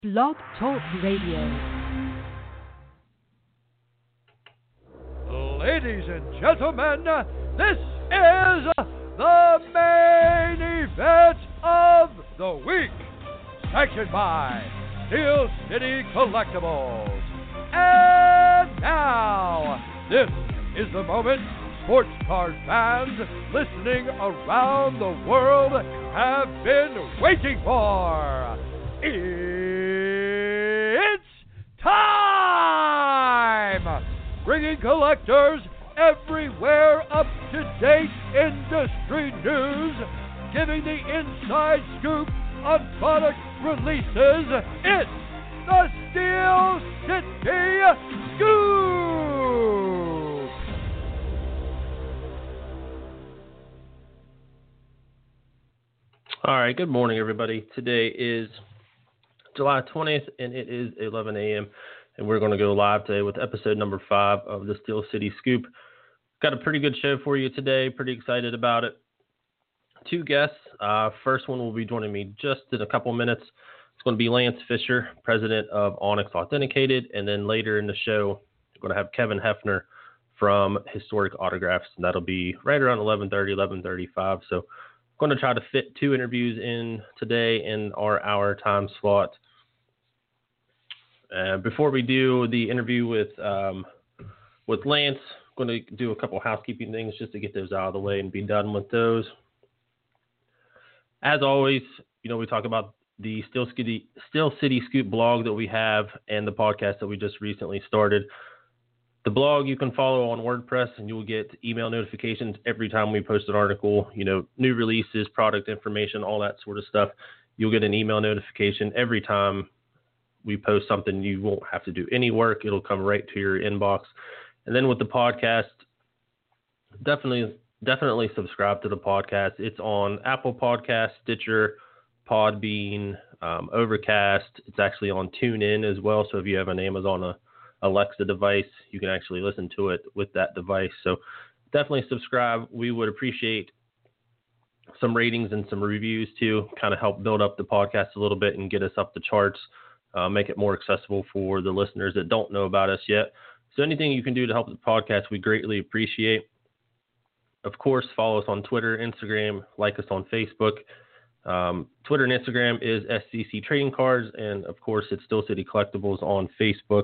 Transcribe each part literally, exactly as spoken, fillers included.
Blog Talk Radio. Ladies and gentlemen, this is the main event of the week, sanctioned by Steel City Collectibles. And now, this is the moment sports card fans listening around the world have been waiting for. It's time! Bringing collectors everywhere up-to-date industry news, giving the inside scoop on product releases. It's the Steel City Scoop! All right, good morning, everybody. Today is July twentieth, and it is eleven a.m., and we're going to go live today with episode number five of the Steel City Scoop. Got a pretty good show for you today. Pretty excited about it. Two guests. Uh, first one will be joining me just in a couple minutes. It's going to be Lance Fisher, president of Onyx Authenticated, and then later in the show, we're going to have Kevin Hefner from Historic Autographs, and that'll be right around eleven thirty, eleven thirty-five. So I'm going to try to fit two interviews in today in our hour time slot. Uh, before we do the interview with um, with Lance, I'm going to do a couple housekeeping things just to get those out of the way and be done with those. As always, you know, we talk about the Steel City, Steel City Scoop blog that we have and the podcast that we just recently started. The blog you can follow on WordPress, and you will get email notifications every time we post an article, you know, new releases, product information, all that sort of stuff. You'll get an email notification every time we post something. You won't have to do any work. It'll come right to your inbox. And then with the podcast, definitely, definitely subscribe to the podcast. It's on Apple Podcasts, Stitcher, Podbean, um, Overcast. It's actually on TuneIn as well. So if you have an Amazon uh, Alexa device, you can actually listen to it with that device. So definitely subscribe. We would appreciate some ratings and some reviews too, kind of help build up the podcast a little bit and get us up the charts. Uh, make it more accessible for the listeners that don't know about us yet. So anything you can do to help the podcast, we greatly appreciate. Of course, follow us on Twitter, Instagram, like us on Facebook. Um, Twitter and Instagram is S C C Trading Cards, and of course, it's Steel City Collectibles on Facebook.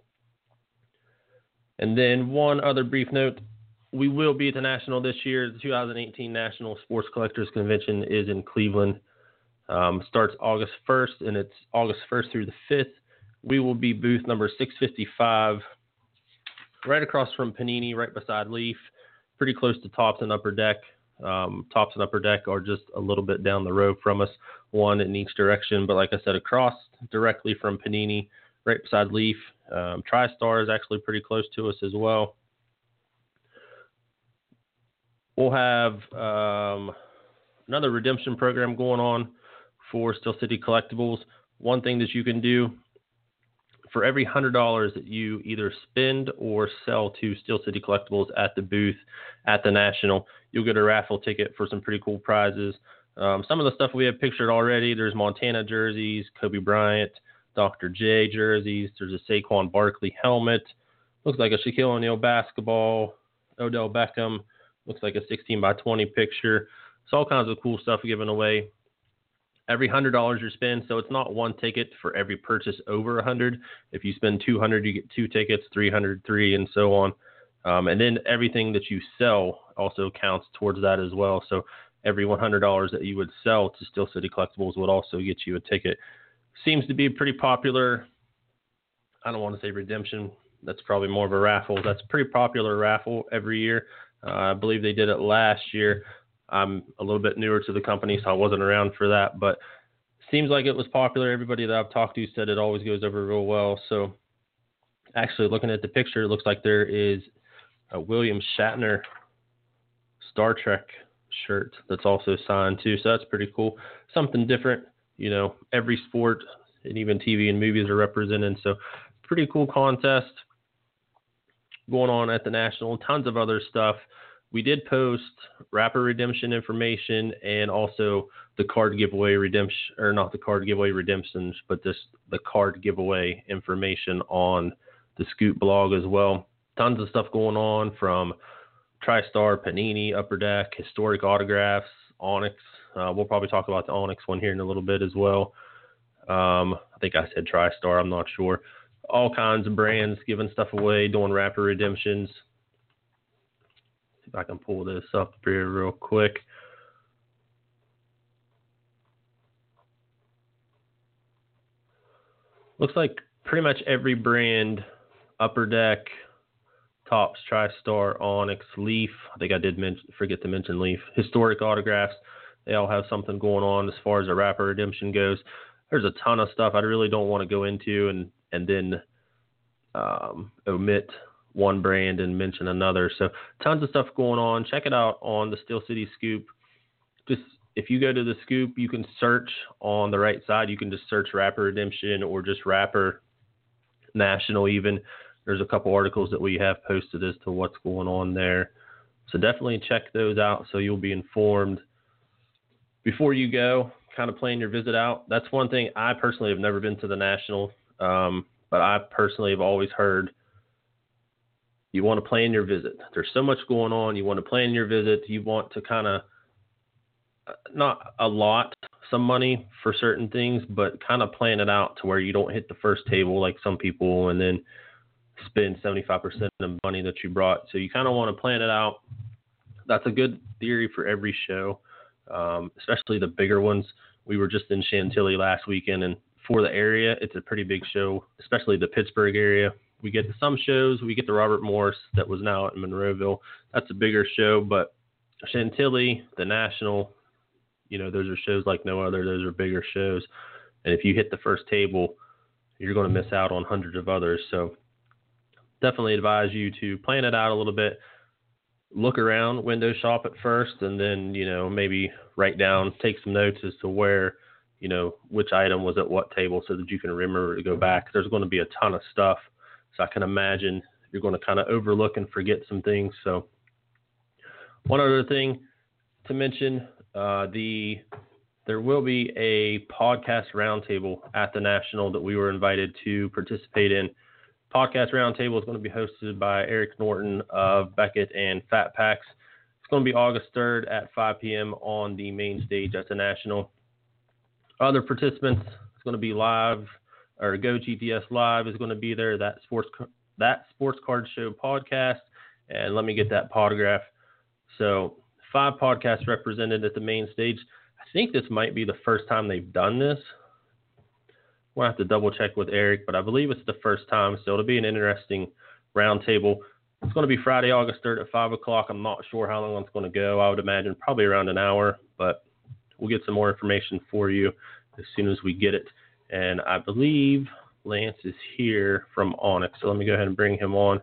And then one other brief note, we will be at the National this year. The two thousand eighteen National Sports Collectors Convention is in Cleveland. Um, starts August first, and it's August first through the fifth. We will be booth number six fifty-five, right across from Panini, right beside Leaf, pretty close to Tops and Upper Deck. Um, Tops and Upper Deck are just a little bit down the road from us, one in each direction. But like I said, across directly from Panini, right beside Leaf. Um, TriStar is actually pretty close to us as well. We'll have um, another redemption program going on for Steel City Collectibles. One thing that you can do, for every one hundred dollars that you either spend or sell to Steel City Collectibles at the booth at the National, you'll get a raffle ticket for some pretty cool prizes. Um, some of the stuff we have pictured already, there's Montana jerseys, Kobe Bryant, Doctor J jerseys, there's a Saquon Barkley helmet, looks like a Shaquille O'Neal basketball, Odell Beckham, looks like a sixteen by twenty picture. It's all kinds of cool stuff given away every one hundred dollars you spend. So it's not one ticket for every purchase over one hundred. If you spend two hundred, you get two tickets, three hundred, three, and so on. Um, and then everything that you sell also counts towards that as well. So every one hundred dollars that you would sell to Steel City Collectibles would also get you a ticket. Seems to be pretty popular. I don't want to say redemption. That's probably more of a raffle. That's a pretty popular raffle every year. Uh, I believe they did it last year. I'm a little bit newer to the company, so I wasn't around for that, but seems like it was popular. Everybody that I've talked to said it always goes over real well. So actually looking at the picture, it looks like there is a William Shatner Star Trek shirt that's also signed too. So that's pretty cool. Something different, you know, every sport and even T V and movies are represented. So pretty cool contest going on at the National. Tons of other stuff. we did post Rapper Redemption information and also the card giveaway redemption, or not the card giveaway redemptions, but this the card giveaway information on the Scoop blog as well. Tons of stuff going on from TriStar, Panini, Upper Deck, historic autographs, Onyx. Uh, we'll probably talk about the Onyx one here in a little bit as well. Um, I think I said TriStar. I'm not sure. All kinds of brands giving stuff away, doing Rapper redemptions. See if I can pull this up here real quick. Looks like pretty much every brand, Upper Deck, Topps, TriStar, Onyx, Leaf. I think I did men- forget to mention Leaf. Historic autographs. They all have something going on as far as a Rapper redemption goes. There's a ton of stuff I really don't want to go into and, and then um, omit one brand and mention another. So tons of stuff going on. Check it out on the Steel City Scoop. Just if you go to the Scoop, you can search on the right side. You can just search Rapper Redemption or just Rapper National even. There's a couple articles that we have posted as to what's going on there. So definitely check those out so you'll be informed before you go, kind of plan your visit out. That's one thing. I personally have never been to the National, um, but I personally have always heard you want to plan your visit. There's so much going on. You want to plan your visit. You want to kind of not allot some money for certain things, but kind of plan it out to where you don't hit the first table like some people and then spend seventy-five percent of the money that you brought. So you kind of want to plan it out. That's a good theory for every show, um, especially the bigger ones. We were just in Chantilly last weekend, and for the area, it's a pretty big show, especially the Pittsburgh area. We get to some shows. We get to Robert Morris that was now in Monroeville. That's a bigger show, but Chantilly, the National, you know, those are shows like no other. Those are bigger shows. And if you hit the first table, you're going to miss out on hundreds of others. So definitely advise you to plan it out a little bit. Look around, window shop at first, and then, you know, maybe write down, take some notes as to where, you know, which item was at what table so that you can remember to go back. There's going to be a ton of stuff. So I can imagine you're going to kind of overlook and forget some things. So one other thing to mention, uh, the there will be a podcast roundtable at the National that we were invited to participate in. Podcast roundtable is going to be hosted by Eric Norton of Beckett and Fat Packs. It's going to be August third at five p.m. on the main stage at the National. Other participants, it's going to be live, or Go G T S Live is going to be there, that sports that sports card show podcast, and let me get that podgraph. So five podcasts represented at the main stage. I think this might be the first time they've done this. We'll have to double check with Eric, but I believe it's the first time, so it'll be an interesting roundtable. It's going to be Friday, August third at five o'clock. I'm not sure how long it's going to go. I would imagine probably around an hour, but we'll get some more information for you as soon as we get it. And I believe Lance is here from Onyx, so let me go ahead and bring him on.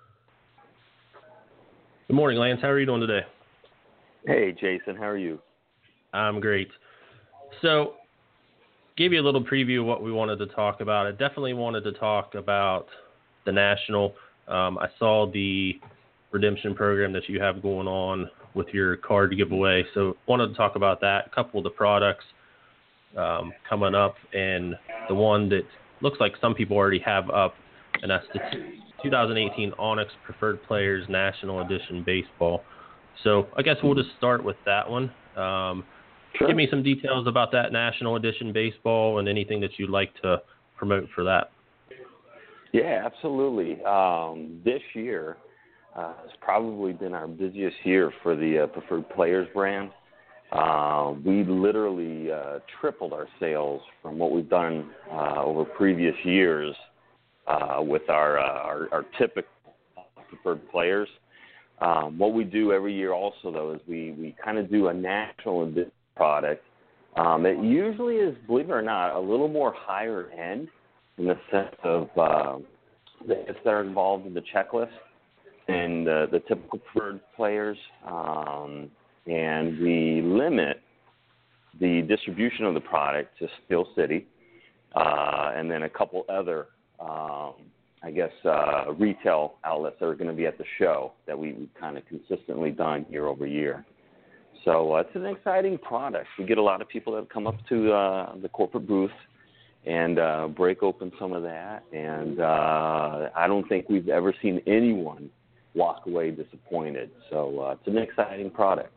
Good morning, Lance. How are you doing today? Hey, Jason. How are you? I'm great. So, give you a little preview of what we wanted to talk about. I definitely wanted to talk about the National. Um, I saw the redemption program that you have going on with your card giveaway. So wanted to talk about that, a couple of the products um, coming up, and the one that looks like some people already have up, and that's the twenty eighteen Onyx Preferred Players National Edition Baseball. So I guess we'll just start with that one. Um, Sure. Give me some details about that National Edition Baseball and anything that you'd like to promote for that. Yeah, absolutely. Um, this year uh, has probably been our busiest year for the uh, Preferred Players brand. Uh, we literally uh, tripled our sales from what we've done uh, over previous years uh, with our, uh, our, our typical Preferred Players. Um, what we do every year also, though, is we, we kind of do a National Edition product. Um, it usually is, believe it or not, a little more higher end in the sense of uh, the hits that are involved in the checklist and uh, the typical preferred players. Um, and we limit the distribution of the product to Steel City uh, and then a couple other um, I guess, uh, retail outlets that are going to be at the show that we, we've kind of consistently done year over year. So uh, it's an exciting product. We get a lot of people that come up to uh, the corporate booth and uh, break open some of that. And uh, I don't think we've ever seen anyone walk away disappointed. So uh, it's an exciting product.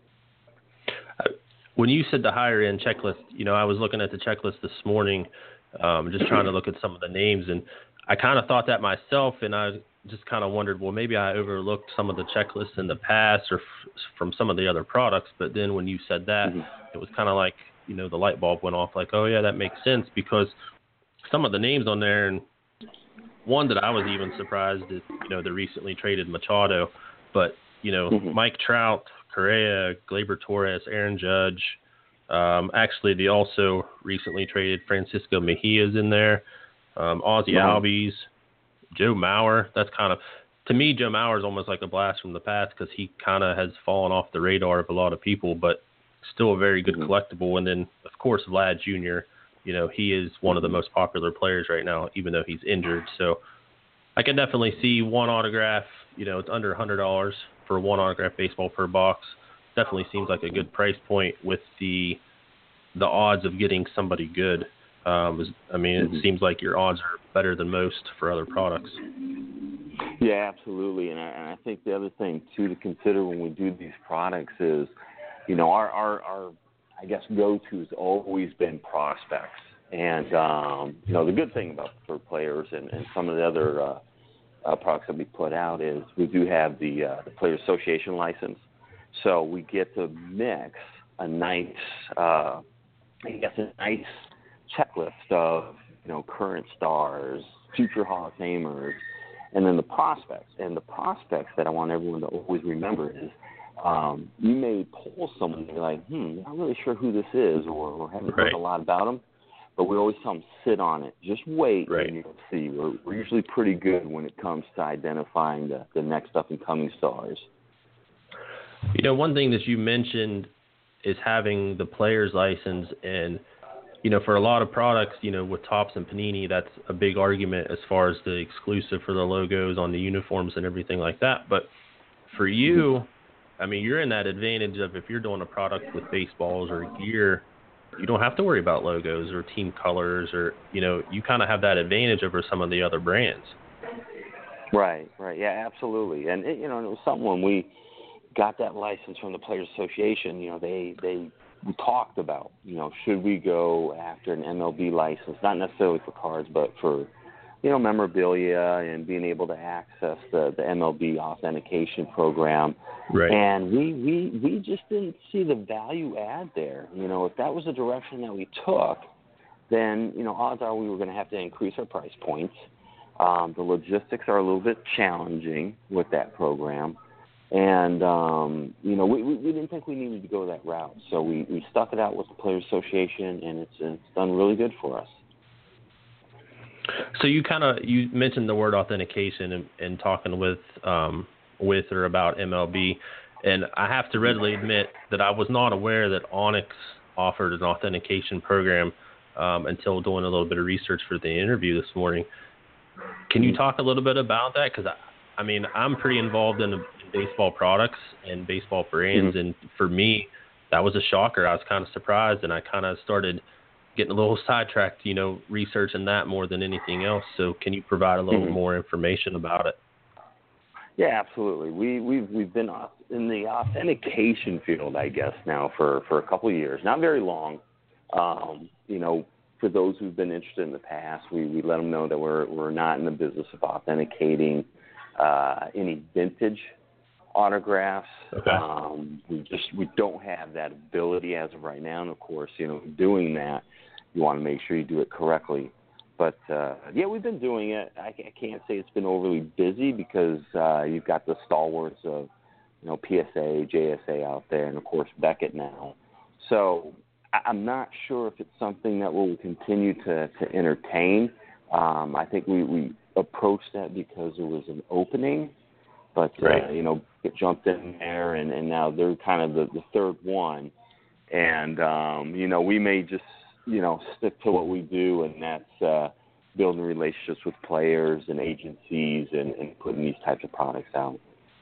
When you said the higher end checklist, you know, I was looking at the checklist this morning, um, just trying to look at some of the names, and I kind of thought that myself, and I just kind of wondered, well, maybe I overlooked some of the checklists in the past or f- from some of the other products. But then when you said that, mm-hmm. it was kind of like, you know, the light bulb went off, like, oh yeah, that makes sense, because some of the names on there, and one that I was even surprised is, you know, the recently traded Machado, but, you know, mm-hmm. Mike Trout, Correa, Gleyber Torres, Aaron Judge. Um, actually, the also recently traded Francisco Mejia's in there. Um, Ozzie wow. Albies, Joe Mauer. That's kind of, to me, Joe Mauer is almost like a blast from the past because he kind of has fallen off the radar of a lot of people, but still a very good mm-hmm. collectible. And then, of course, Vlad Junior, you know, he is one of the most popular players right now, even though he's injured. So I can definitely see one autograph, you know, it's under one hundred dollars for one autograph baseball per box. Definitely seems like a good price point with the the odds of getting somebody good. Um, I mean, it mm-hmm. seems like your odds are better than most for other products. Yeah, absolutely. And I, and I think the other thing, too, to consider when we do these products is, you know, our, our, our I guess, go-to has always been prospects. And, um, you know, the good thing about for players and, and some of the other uh, uh, products that we put out is we do have the, uh, the Players Association license. So we get to mix a nice, uh, I guess, a nice checklist of, you know, current stars, future Hall of Famers, and then the prospects. And the prospects that I want everyone to always remember is um, you may pull someone and be like, hmm, not really sure who this is, or, or haven't right. heard a lot about them. But we always tell them, sit on it. Just wait, right. and you'll see. We're, we're usually pretty good when it comes to identifying the, the next up-and-coming stars. You know, one thing that you mentioned is having the player's license. And, you know, for a lot of products, you know, with Topps and Panini, that's a big argument as far as the exclusive for the logos on the uniforms and everything like that. But for you, I mean, you're in that advantage of if you're doing a product with baseballs or gear, you don't have to worry about logos or team colors, or, you know, you kind of have that advantage over some of the other brands. Right, right. Yeah, absolutely. And, it, you know, it was something when we got that license from the Players Association, you know, they, they we talked about, you know, should we go after an M L B license, not necessarily for cards, but for, you know, memorabilia and being able to access the, the M L B authentication program. Right. And we, we, we just didn't see the value add there. You know, if that was the direction that we took, then, you know, odds are we were going to have to increase our price points. Um, the logistics are a little bit challenging with that program. And, um, you know, we, we, we didn't think we needed to go that route. So we, we stuck it out with the Players Association, and it's, it's done really good for us. So you kind of, you mentioned the word authentication and, and talking with, um, with or about M L B. And I have to readily admit that I was not aware that Onyx offered an authentication program um, until doing a little bit of research for the interview this morning. Can you talk a little bit about that? Because, I, I mean, I'm pretty involved in, in baseball products and baseball brands. Mm-hmm. And for me, that was a shocker. I was kind of surprised, and I kind of started getting a little sidetracked, you know, researching that more than anything else. So can you provide a little mm-hmm. more information about it? Yeah, absolutely. We, we've we've been in the authentication field, I guess, now for, for a couple of years. Not very long. Um, you know, for those who've been interested in the past, we, we let them know that we're we're not in the business of authenticating uh, any vintage autographs. Okay. Um, we just we don't have that ability as of right now. And of course, you know, doing that, you want to make sure you do it correctly. But, uh, yeah, we've been doing it. I, I can't say it's been overly busy because uh, you've got the stalwarts of, you know, P S A, J S A out there, and, of course, Beckett now. So I, I'm not sure if it's something that we'll continue to, to entertain. Um, I think we, we approached that because there was an opening. But, right. uh, you know, it jumped in there, and, and now they're kind of the, the third one. And, um, you know, we may just, you know, stick to what we do, and that's, uh, building relationships with players and agencies and, and putting these types of products out.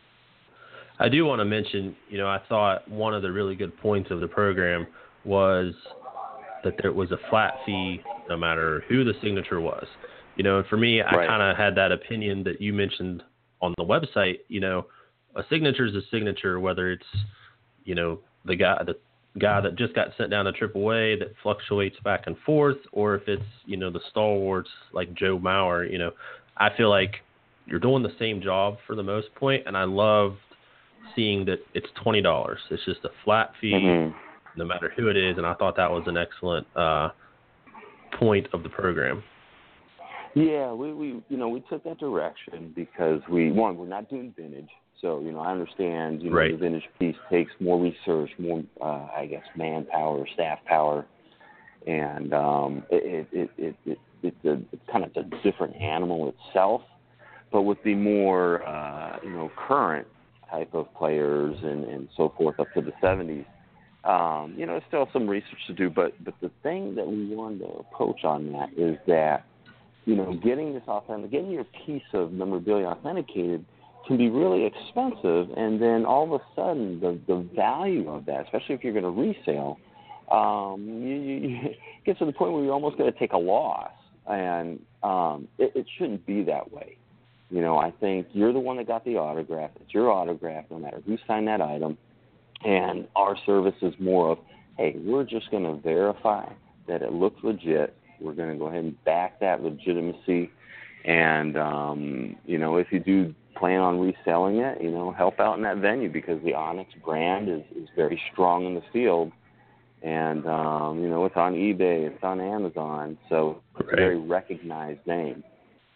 I do want to mention, you know, I thought one of the really good points of the program was that there was a flat fee no matter who the signature was. You know, and for me, I Right. kind of had that opinion that you mentioned on the website. You know, a signature is a signature, whether it's, you know, the guy, the guy that just got sent down to triple A that fluctuates back and forth, or if it's, you know, the stalwarts like Joe Mauer. You know, I feel like you're doing the same job for the most point, and I loved seeing that it's twenty dollars. It's just a flat fee, Mm-hmm. no matter who it is, and I thought that was an excellent uh, point of the program. Yeah, we, we you know we took that direction because we one we're not doing vintage, so you know I understand you know Right. the vintage piece takes more research, more uh, I guess manpower, staff power, and um, it, it, it, it it's a it's kind of a different animal itself. But with the more uh, you know current type of players and, and so forth up to the seventies, um, you know, there's still some research to do. But but the thing that we wanted to approach on that is that, you know, getting this authentic, getting your piece of memorabilia authenticated can be really expensive, and then all of a sudden the the value of that, especially if you're going to resale, um, you, you, you get to the point where you're almost going to take a loss, and um, it, it shouldn't be that way. You know, I think you're the one that got the autograph. It's your autograph, no matter who signed that item, and our service is more of, hey, we're just going to verify that it looks legit. We're going to go ahead and back that legitimacy. And, um, you know, if you do plan on reselling it, you know, help out in that venue because the Onyx brand is, is very strong in the field. And, um, you know, it's on eBay, it's on Amazon, so it's Right. a very recognized name.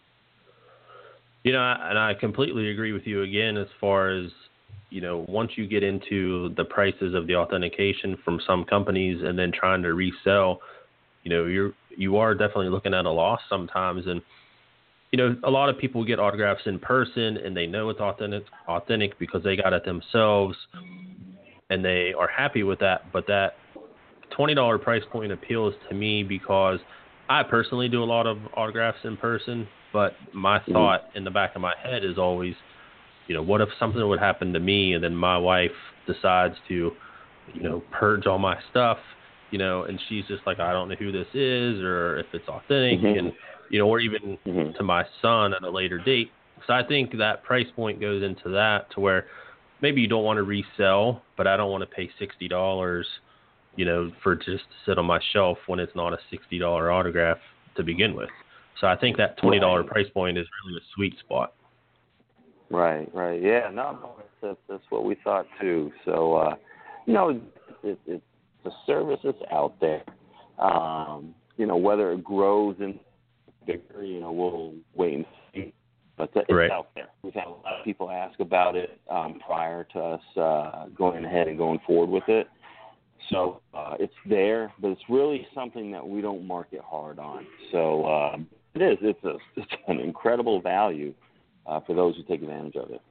You know, and I completely agree with you again as far as, you know, once you get into the prices of the authentication from some companies and then trying to resell, you know, you're you are definitely looking at a loss sometimes. And, you know, a lot of people get autographs in person and they know it's authentic authentic because they got it themselves and they are happy with that. But that twenty dollars price point appeals to me because I personally do a lot of autographs in person, but my thought in the back of my head is always, you know, what if something would happen to me and then my wife decides to, you know, purge all my stuff, you know, and she's just like, I don't know who this is or if it's authentic, Mm-hmm. and, you know, or even Mm-hmm. to my son at a later date. So I think that price point goes into that to where maybe you don't want to resell, but I don't want to pay sixty dollars, you know, for just to sit on my shelf when it's not a sixty dollars autograph to begin with. So I think that twenty dollars Right. price point is really a sweet spot. Right, right. Yeah, no, that's, that's what we thought too. So, uh, you know, it, it, the service is out there. Um, you know, whether it grows in bigger, you know, we'll wait and see. But it's Right. out there. We've had a lot of people ask about it um, prior to us uh, going ahead and going forward with it. So uh, it's there, but it's really something that we don't market hard on. So uh, it is. It's, a, it's an incredible value uh, for those who take advantage of it.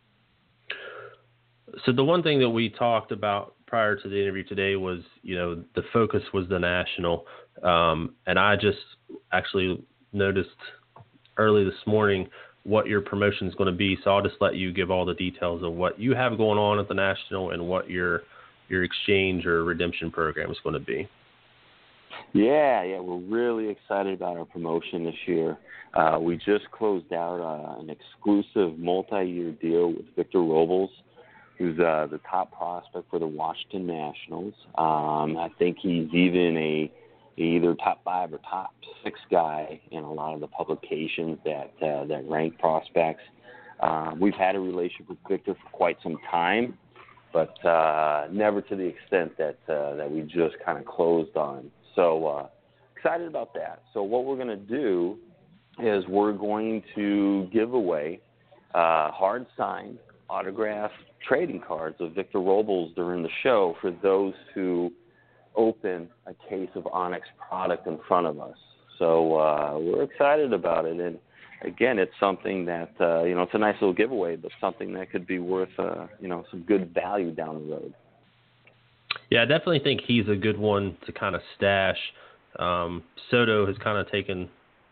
So the one thing that we talked about prior to the interview today was, you know, the focus was the national. Um, and I just actually noticed early this morning what your promotion is going to be. So I'll just let you give all the details of what you have going on at the national and what your your exchange or redemption program is going to be. Yeah, yeah, we're really excited about our promotion this year. Uh, we just closed out uh, an exclusive multi-year deal with Victor Robles, who's uh, the top prospect for the Washington Nationals. Um, I think he's even a either top five or top six guy in a lot of the publications that uh, that rank prospects. Um, we've had a relationship with Victor for quite some time, but uh, never to the extent that uh, that we just kind of closed on. So uh, excited about that. So what we're going to do is we're going to give away uh, hard-signed, autographed trading cards of Victor Robles during the show for those who open a case of Onyx product in front of us. So uh, we're excited about it. And, again, it's something that, uh, you know, it's a nice little giveaway, but something that could be worth, uh, you know, some good value down the road. Yeah, I definitely think he's a good one to kind of stash. Um, Soto has kind of taken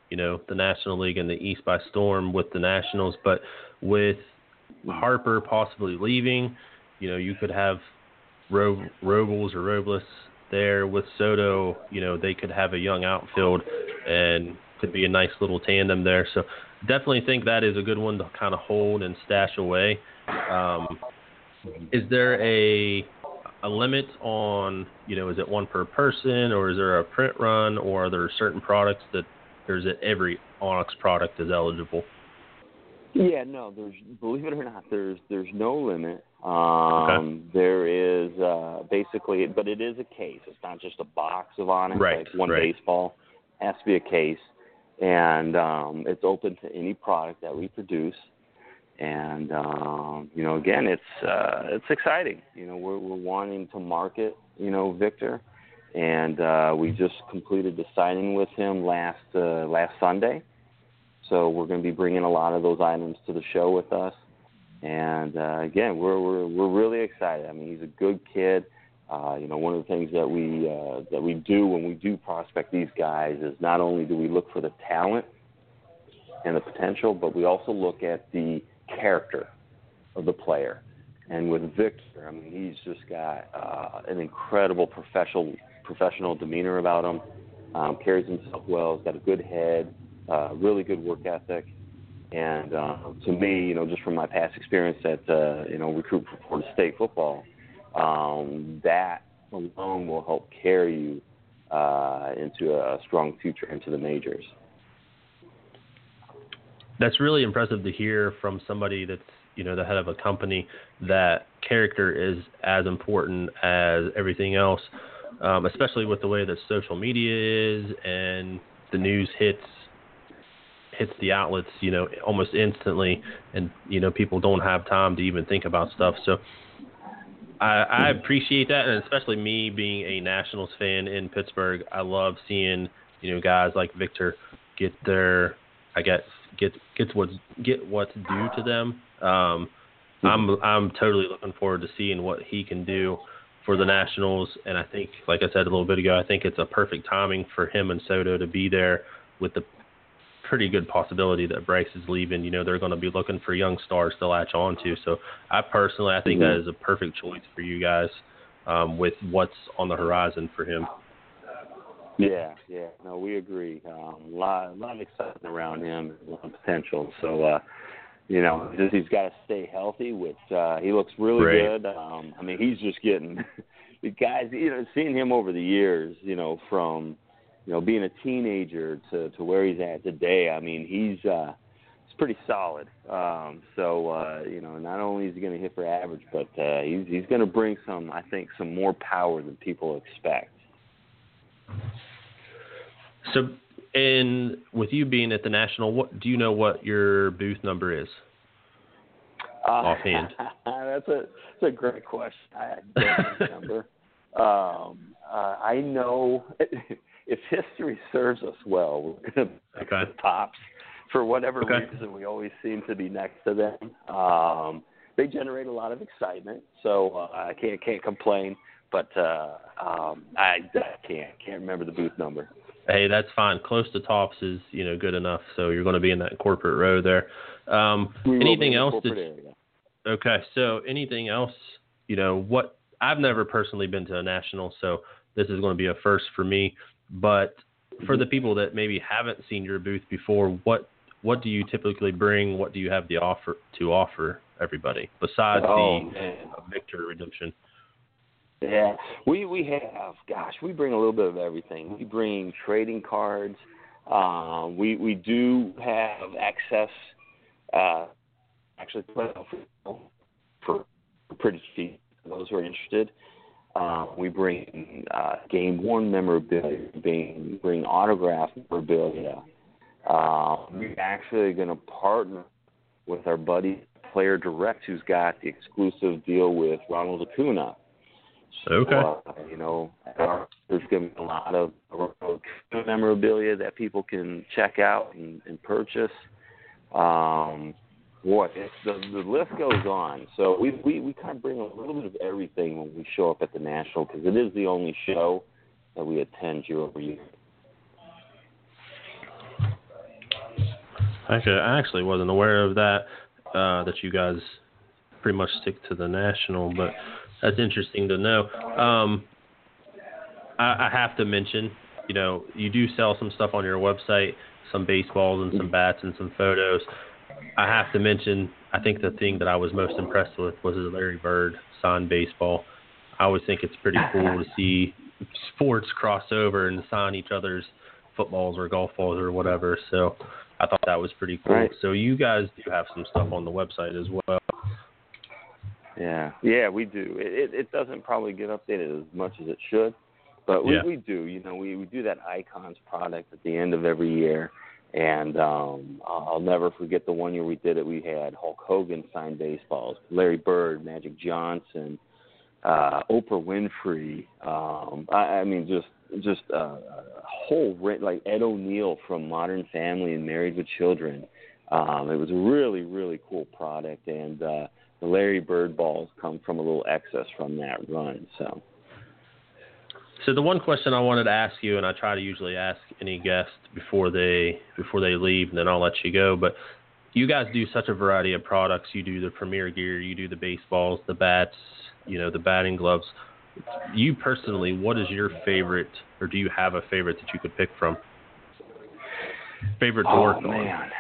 you know, the National League and the East by storm with the Nationals. But with Harper possibly leaving, you know, you could have Ro- Robles or Robles there with Soto. You know, they could have a young outfield and could be a nice little tandem there. So definitely think that is a good one to kind of hold and stash away. Um, is there a a limit on, you know, is it one per person, or is there a print run, or are there certain products that, or is it every Onyx product is eligible? Yeah, no, there's, believe it or not, there's there's no limit. Um, Okay. There is uh, basically, but it is a case. It's not just a box of Onyx, Right, like one right. baseball. It has to be a case, and um, it's open to any product that we produce. And um, you know, again, it's uh, it's exciting. You know, we're we're wanting to market, you know, Victor, and uh, we just completed the signing with him last uh, last Sunday. So we're going to be bringing a lot of those items to the show with us. And uh, again, we're we're we're really excited. I mean, he's a good kid. Uh, you know, one of the things that we uh, that we do when we do prospect these guys is not only do we look for the talent and the potential, but we also look at the character of the player. And with Victor, I mean, he's just got uh, an incredible professional professional demeanor about him. Um, carries himself well. He's got a good head, uh, really good work ethic. And uh, to me, you know, just from my past experience at uh, you know recruit for Florida State football, um, that alone will help carry you uh, into a strong future into the majors. That's really impressive to hear from somebody that's, you know, the head of a company, that character is as important as everything else, um, especially with the way that social media is and the news hits hits the outlets, you know, almost instantly, and, you know, people don't have time to even think about stuff. So I, I appreciate that, and especially me being a Nationals fan in Pittsburgh, I love seeing, you know, guys like Victor get their, I guess, get gets what's get what's due to them. Um, I'm I'm totally looking forward to seeing what he can do for the Nationals, and I think, like I said a little bit ago, I think it's a perfect timing for him and Soto to be there with the pretty good possibility that Bryce is leaving. You know, they're going to be looking for young stars to latch on to. So I personally, I think mm-hmm. that is a perfect choice for you guys um, with what's on the horizon for him. Yeah, yeah, no, we agree. Um, a lot, a lot of excitement around him, a lot of potential. So, uh, you know, just, he's got to stay healthy, which uh, he looks really right. good. Um, I mean, he's just getting the guys. You know, seeing him over the years, you know, from you know being a teenager to, to where he's at today. I mean, he's uh, he's pretty solid. Um, so, uh, you know, not only is he going to hit for average, but uh, he's he's going to bring some, I think, some more power than people expect. So, and with you being at the National, what do you know what your booth number is uh, offhand? That's a that's a great question. I don't remember. um, uh, I know if history serves us well, we're going to pick okay. the Tops. For whatever okay. reason, we always seem to be next to them. Um, they generate a lot of excitement, so uh, I can't can't complain. But uh, um, I, I can't can't remember the booth number. Hey, that's fine. Close to Tops is, you know, good enough. So you're going to be in that corporate row there. Um, anything else? That, okay, so anything else? You know, what I've never personally been to a National, so this is going to be a first for me. But for the people that maybe haven't seen your booth before, what what do you typically bring? What do you have the offer to offer everybody besides oh, the uh, Victor redemption? Yeah, we we have, gosh, we bring a little bit of everything. We bring trading cards. Um, we we do have access, uh, actually, for, for pretty cheap for those who are interested. Uh, we bring uh, game one memorabilia. We bring, bring autograph memorabilia. Uh, we're actually going to partner with our buddy Player Direct, who's got the exclusive deal with Ronald Acuna. So, okay. Uh, you know, there's going to be a lot of memorabilia that people can check out and, and purchase. Um, boy, it's, the, the list goes on. So we, we, we kind of bring a little bit of everything when we show up at the National, because it is the only show that we attend year over year. Actually, I actually wasn't aware of that, uh, that you guys pretty much stick to the national, but that's interesting to know. Um, I, I have to mention, you know, you do sell some stuff on your website, some baseballs and some bats and some photos. I have to mention, I think the thing that I was most impressed with was the Larry Bird signed baseball. I always think it's pretty cool to see sports cross over and sign each other's footballs or golf balls or whatever. So I thought that was pretty cool. Right. So you guys do have some stuff on the website as well. Yeah, yeah, we do. It, it, it doesn't probably get updated as much as it should, but we, Yeah. we do. You know, we, we do that Icons product at the end of every year, and um, I'll never forget the one year we did it. We had Hulk Hogan signed baseballs, Larry Bird, Magic Johnson, uh, Oprah Winfrey. Um, I, I mean, just just uh, a whole like Ed O'Neill from Modern Family and Married with Children. Um, it was a really, really cool product, and uh, the Larry Bird balls come from a little excess from that run. So, so the one question I wanted to ask you, and I try to usually ask any guest before they before they leave, and then I'll let you go. But you guys do such a variety of products. You do the Premier gear, you do the baseballs, the bats, you know, the batting gloves. You personally, what is your favorite, or do you have a favorite that you could pick from? Favorite to oh, work on? man.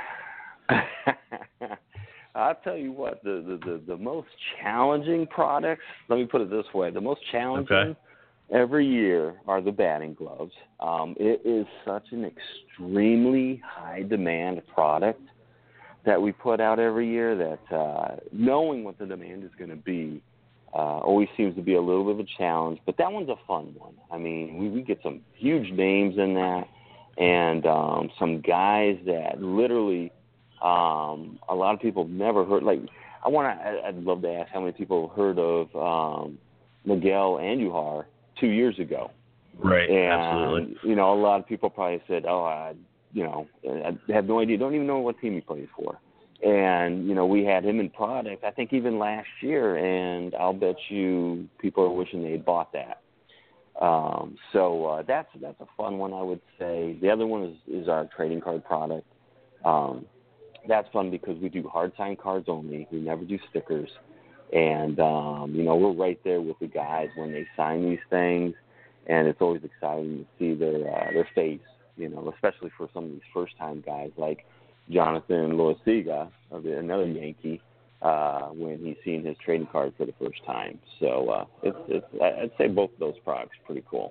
I'll tell you what, the, the, the, the most challenging products, let me put it this way, the most challenging Okay. every year are the batting gloves. Um, it is such an extremely high demand product that we put out every year that uh, knowing what the demand is going to be uh, always seems to be a little bit of a challenge, but that one's a fun one. I mean, we, we get some huge names in that, and um, some guys that literally um, a lot of people have never heard. Like, I want to, I'd love to ask how many people have heard of um, Miguel Andujar two years ago. Right, and, absolutely. You know, a lot of people probably said, oh, I, you know, I have no idea, don't even know what team he plays for. And, you know, we had him in product, I think even last year, and I'll bet you people are wishing they had bought that. Um, so uh, that's that's a fun one, I would say. The other one is, is our trading card product. Um, that's fun because we do hard sign cards only. We never do stickers. And, um, you know, we're right there with the guys when they sign these things, and it's always exciting to see their uh, their face, you know, especially for some of these first-time guys like Jonathan Loaizaga, another Yankee, uh, when he's seen his trading card for the first time. So uh, it's, it's, I'd say both of those products are pretty cool.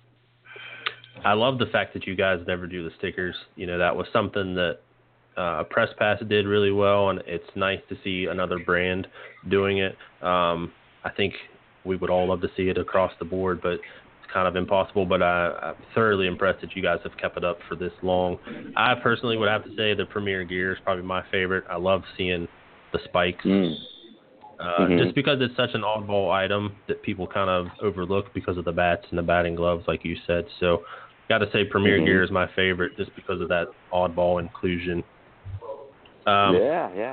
I love the fact that you guys never do the stickers. You know, that was something that uh, Press Pass did really well, and it's nice to see another brand doing it. Um, I think we would all love to see it across the board, but kind of impossible, but I, I'm thoroughly impressed that you guys have kept it up for this long. I personally would have to say the Premier gear is probably my favorite. I love seeing the spikes, Mm. uh, mm-hmm. just because it's such an oddball item that people kind of overlook because of the bats and the batting gloves, like you said. So, got to say Premier mm-hmm. gear is my favorite just because of that oddball inclusion. Um, yeah, yeah.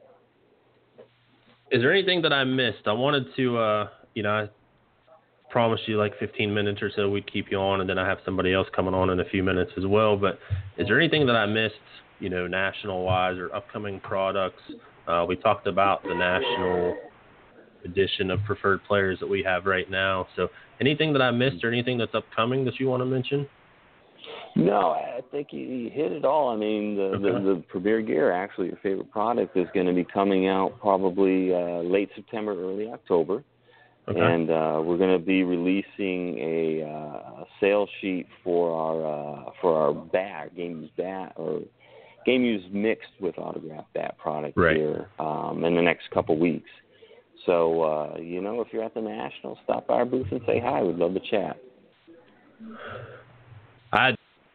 Is there anything that I missed? I wanted to, uh, you know, I promised you like fifteen minutes or so we'd keep you on, and then I have somebody else coming on in a few minutes as well. But is there anything that I missed, you know, national-wise or upcoming products? Uh, we talked about the national edition of preferred players that we have right now. So anything that I missed or anything that's upcoming that you want to mention? No, I think you, you hit it all. I mean, the, Okay. the, the Premier gear, actually, your favorite product, is going to be coming out probably uh, late September, early October. Okay. And uh, we're going to be releasing a, uh, a sales sheet for our uh, for our bat, game used bat, or game used mixed with autographed bat product Right. here um, in the next couple weeks. So, uh, you know, if you're at the National, stop by our booth and say hi. We'd love to chat. I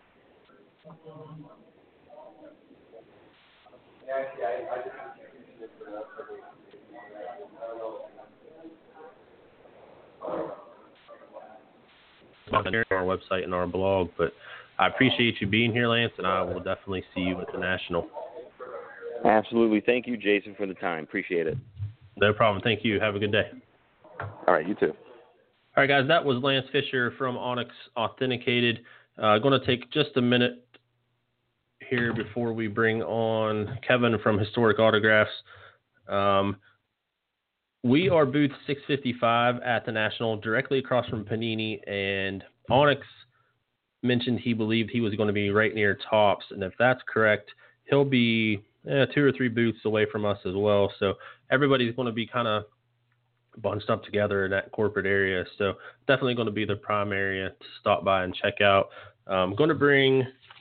on our website and our blog, but I appreciate you being here, Lance, and I will definitely see you at the National. Absolutely. Thank you, Jason, for the time. Appreciate it. No problem. Thank you. Have a good day. All right, you too. All right, guys, that was Lance Fisher from Onyx Authenticated. Uh, going to take just a minute here before we bring on Kevin from Historic Autographs. Um, we are booth six fifty-five at the National, directly across from Panini, and Onyx mentioned he believed he was going to be right near Topps, and if that's correct, he'll be eh, two or three booths away from us as well. So everybody's going to be kind of bunched up together in that corporate area. So definitely going to be the prime area to stop by and check out. I'm going to bring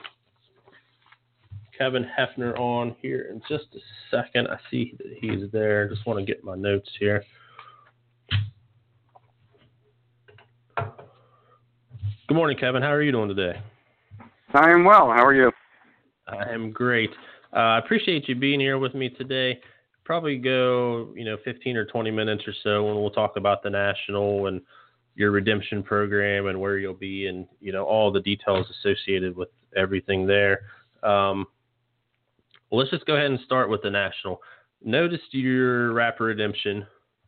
Kevin Hefner on here in just a second. I see that he's there. Just want to get my notes here. Good morning, Kevin. How are you doing today? I am well. How are you? I am great. Uh, I appreciate you being here with me today. Probably go, you know, fifteen or twenty minutes or so when we'll talk about the National and your redemption program and where you'll be and, you know, all the details associated with everything there. Um, well, let's just go ahead and start with the National. Noticed your Rapper Redemption,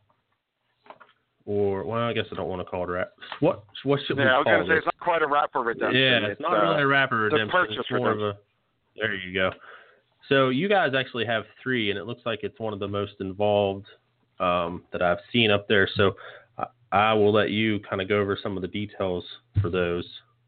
or, well, I guess I don't want to call it rap. What, what should yeah, we call it? I was going to say, it's not quite a Rapper Redemption. Yeah, it's, it's not uh, really a Rapper Redemption. It's more redemption. of a, there you go. So you guys actually have three, and it looks like it's one of the most involved um, that I've seen up there. So I, I will let you kind of go over some of the details for those.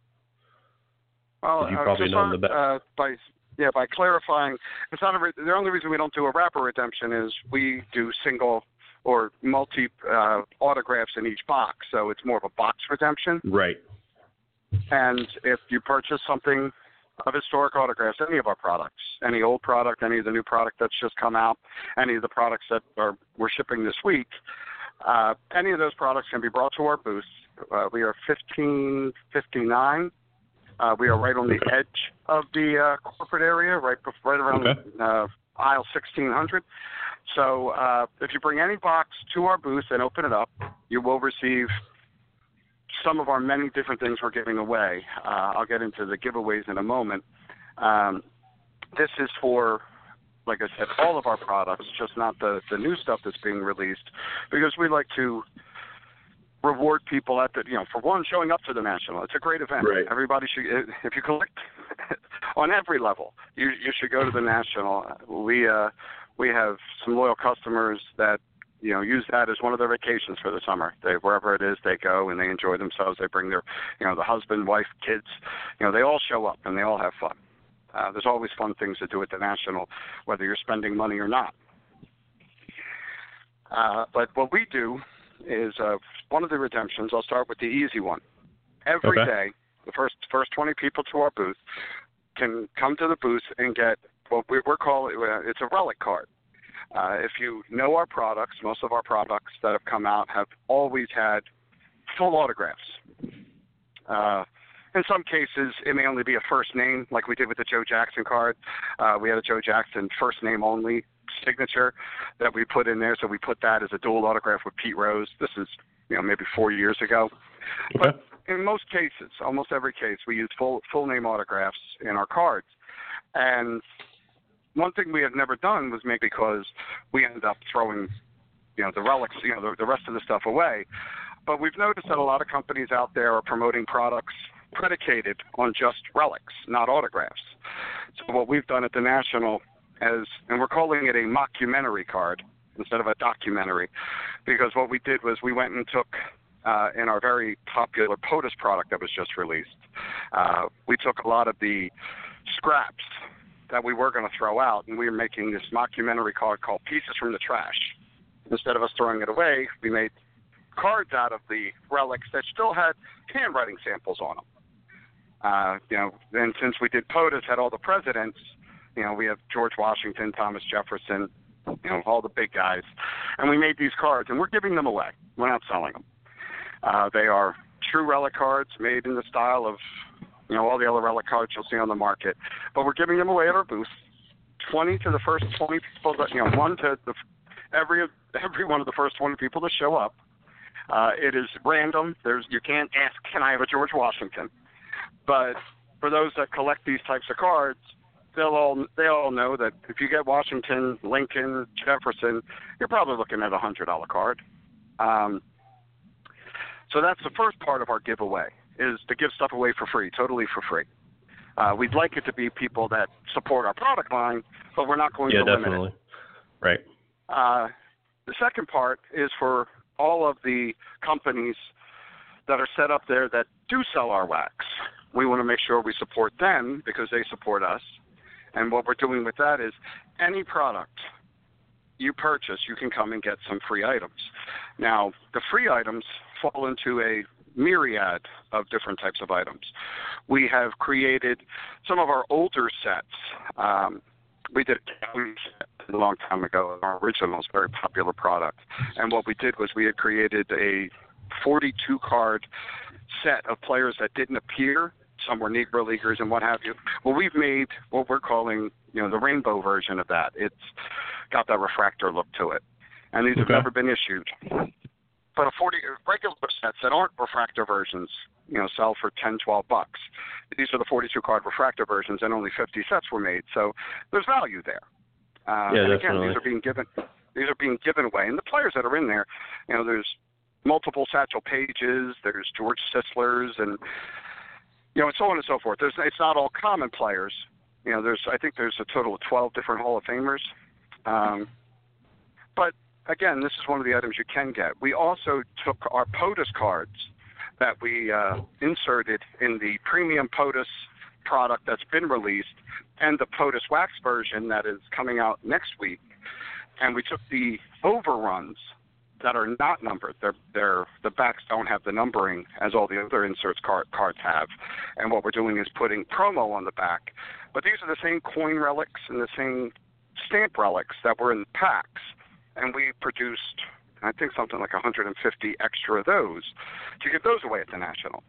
Well, you uh, probably know them the best. Uh, by, yeah, by clarifying, it's not a re- the only reason we don't do a Rapper Redemption is we do single or multi uh, autographs in each box. So it's more of a box redemption. Right. And if you purchase something of Historic Autographs, any of our products, any old product, any of the new product that's just come out, any of the products that are we're shipping this week, uh, any of those products can be brought to our booth. Uh, we are fifteen fifty-nine. Uh, we are right on the edge of the uh, corporate area, right right around okay. uh, aisle sixteen hundred. So uh, if you bring any box to our booth and open it up, you will receive some of our many different things we're giving away. Uh, I'll get into the giveaways in a moment. Um, this is for, like I said, all of our products, just not the, the new stuff that's being released, because we like to reward people at the, you know, for one, showing up to the National. It's a great event. Right. Everybody should, if you collect on every level, you you should go to the National. We uh, we have some loyal customers that, you know, use that as one of their vacations for the summer. They, wherever it is, they go and they enjoy themselves. They bring their, you know, the husband, wife, kids. You know, they all show up and they all have fun. Uh, there's always fun things to do at the National, whether you're spending money or not. Uh, but what we do is uh, one of the redemptions. I'll start with the easy one. Every okay. day, the first first twenty people to our booth can come to the booth and get what we, we're calling it's a relic card. Uh, if you know our products, most of our products that have come out have always had full autographs. Uh, in some cases, it may only be a first name, like we did with the Joe Jackson card. Uh, we had a Joe Jackson first name only signature that we put in there, so we put that as a dual autograph with Pete Rose. This is, you know, maybe four years ago. Okay. But in most cases, almost every case, we use full full name autographs in our cards. And one thing we have never done was maybe because we ended up throwing, you know, the relics, you know, the, the rest of the stuff away. But we've noticed that a lot of companies out there are promoting products predicated on just relics, not autographs. So what we've done at the National is, and we're calling it a mockumentary card instead of a documentary, because what we did was we went and took, uh, in our very popular POTUS product that was just released, uh, we took a lot of the scraps that we were going to throw out, and we were making this mockumentary card called Pieces from the Trash. Instead of us throwing it away, we made cards out of the relics that still had handwriting samples on them. Uh, you know, and since we did POTUS, had all the presidents, you know, we have George Washington, Thomas Jefferson, you know, all the big guys, and we made these cards, and we're giving them away. We're not selling them. Uh, they are true relic cards made in the style of, you know, all the other relic cards you'll see on the market, but we're giving them away at our booth. twenty to the first twenty people that, you know, one to the, every every one of the first twenty people to show up. Uh, it is random. There's you can't ask, can I have a George Washington? But for those that collect these types of cards, they'll all they all know that if you get Washington, Lincoln, Jefferson, you're probably looking at a hundred dollar card. Um, so that's the first part of our giveaway, is to give stuff away for free, totally for free. Uh, we'd like it to be people that support our product line, but we're not going yeah, to limit definitely. it. Right. Uh, the second part is for all of the companies that are set up there that do sell our wax. We want to make sure we support them because they support us. And what we're doing with that is any product you purchase, you can come and get some free items. Now, the free items fall into a myriad of different types of items. We have created some of our older sets. Um, we did a long time ago, our original, very popular product. And what we did was we had created a forty-two card set of players that didn't appear. Some were Negro Leaguers and what have you. Well, we've made what we're calling, you know, the rainbow version of that. It's got that refractor look to it. And these okay. have never been issued. But a forty regular sets that aren't refractor versions, you know, sell for ten, twelve bucks. These are the forty-two card refractor versions, and only fifty sets were made. So there's value there. Uh, yeah, and definitely. again, these are being given. These are being given away, and the players that are in there, you know, there's multiple Satchel Pages, there's George Sisler's, and you know, and so on and so forth. There's, it's not all common players. You know, there's I think there's a total of twelve different Hall of Famers. Um, but again, this is one of the items you can get. We also took our POTUS cards that we uh, inserted in the premium POTUS product that's been released and the POTUS wax version that is coming out next week, and we took the overruns that are not numbered. They're, they're, the backs don't have the numbering as all the other inserts card, cards have. And what we're doing is putting promo on the back. But these are the same coin relics and the same stamp relics that were in the packs. And we produced, I think, something like one hundred fifty extra of those to give those away at the National.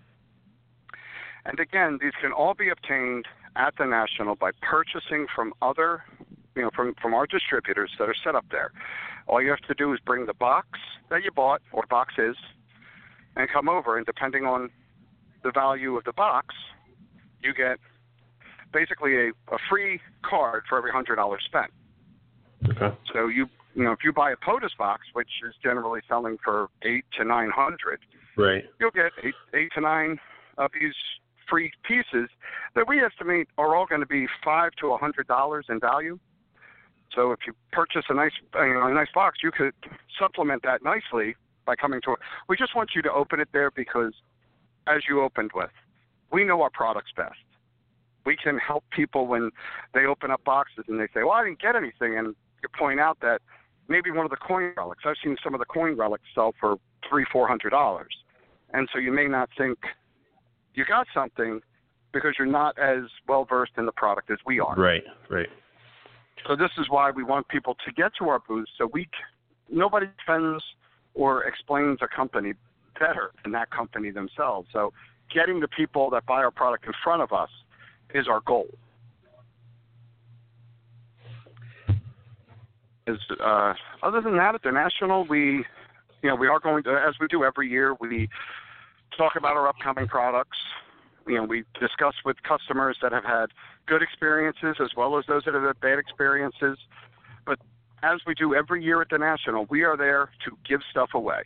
And again, these can all be obtained at the National by purchasing from other, you know, from, from our distributors that are set up there. All you have to do is bring the box that you bought, or boxes, and come over, and depending on the value of the box, you get basically a, a free card for every one hundred dollars spent. Okay. So you you know, if you buy a POTUS box, which is generally selling for eight to nine hundred, right, you'll get eight eight to nine of these free pieces that we estimate are all going to be five to a hundred dollars in value. So if you purchase a nice you know, a nice box, you could supplement that nicely by coming to it. We just want you to open it there because, as you opened with, we know our products best. We can help people when they open up boxes and they say, well, I didn't get anything, and you point out that maybe one of the coin relics. I've seen some of the coin relics sell for three, four hundred dollars, and so you may not think you got something because you're not as well versed in the product as we are. Right, right. So this is why we want people to get to our booth. So we, nobody defends or explains a company better than that company themselves. So getting the people that buy our product in front of us is our goal. Is uh, other than that, at the National, we, you know, we are going to, as we do every year, we talk about our upcoming products. You know, we discuss with customers that have had good experiences as well as those that have had bad experiences. But as we do every year at the National, we are there to give stuff away.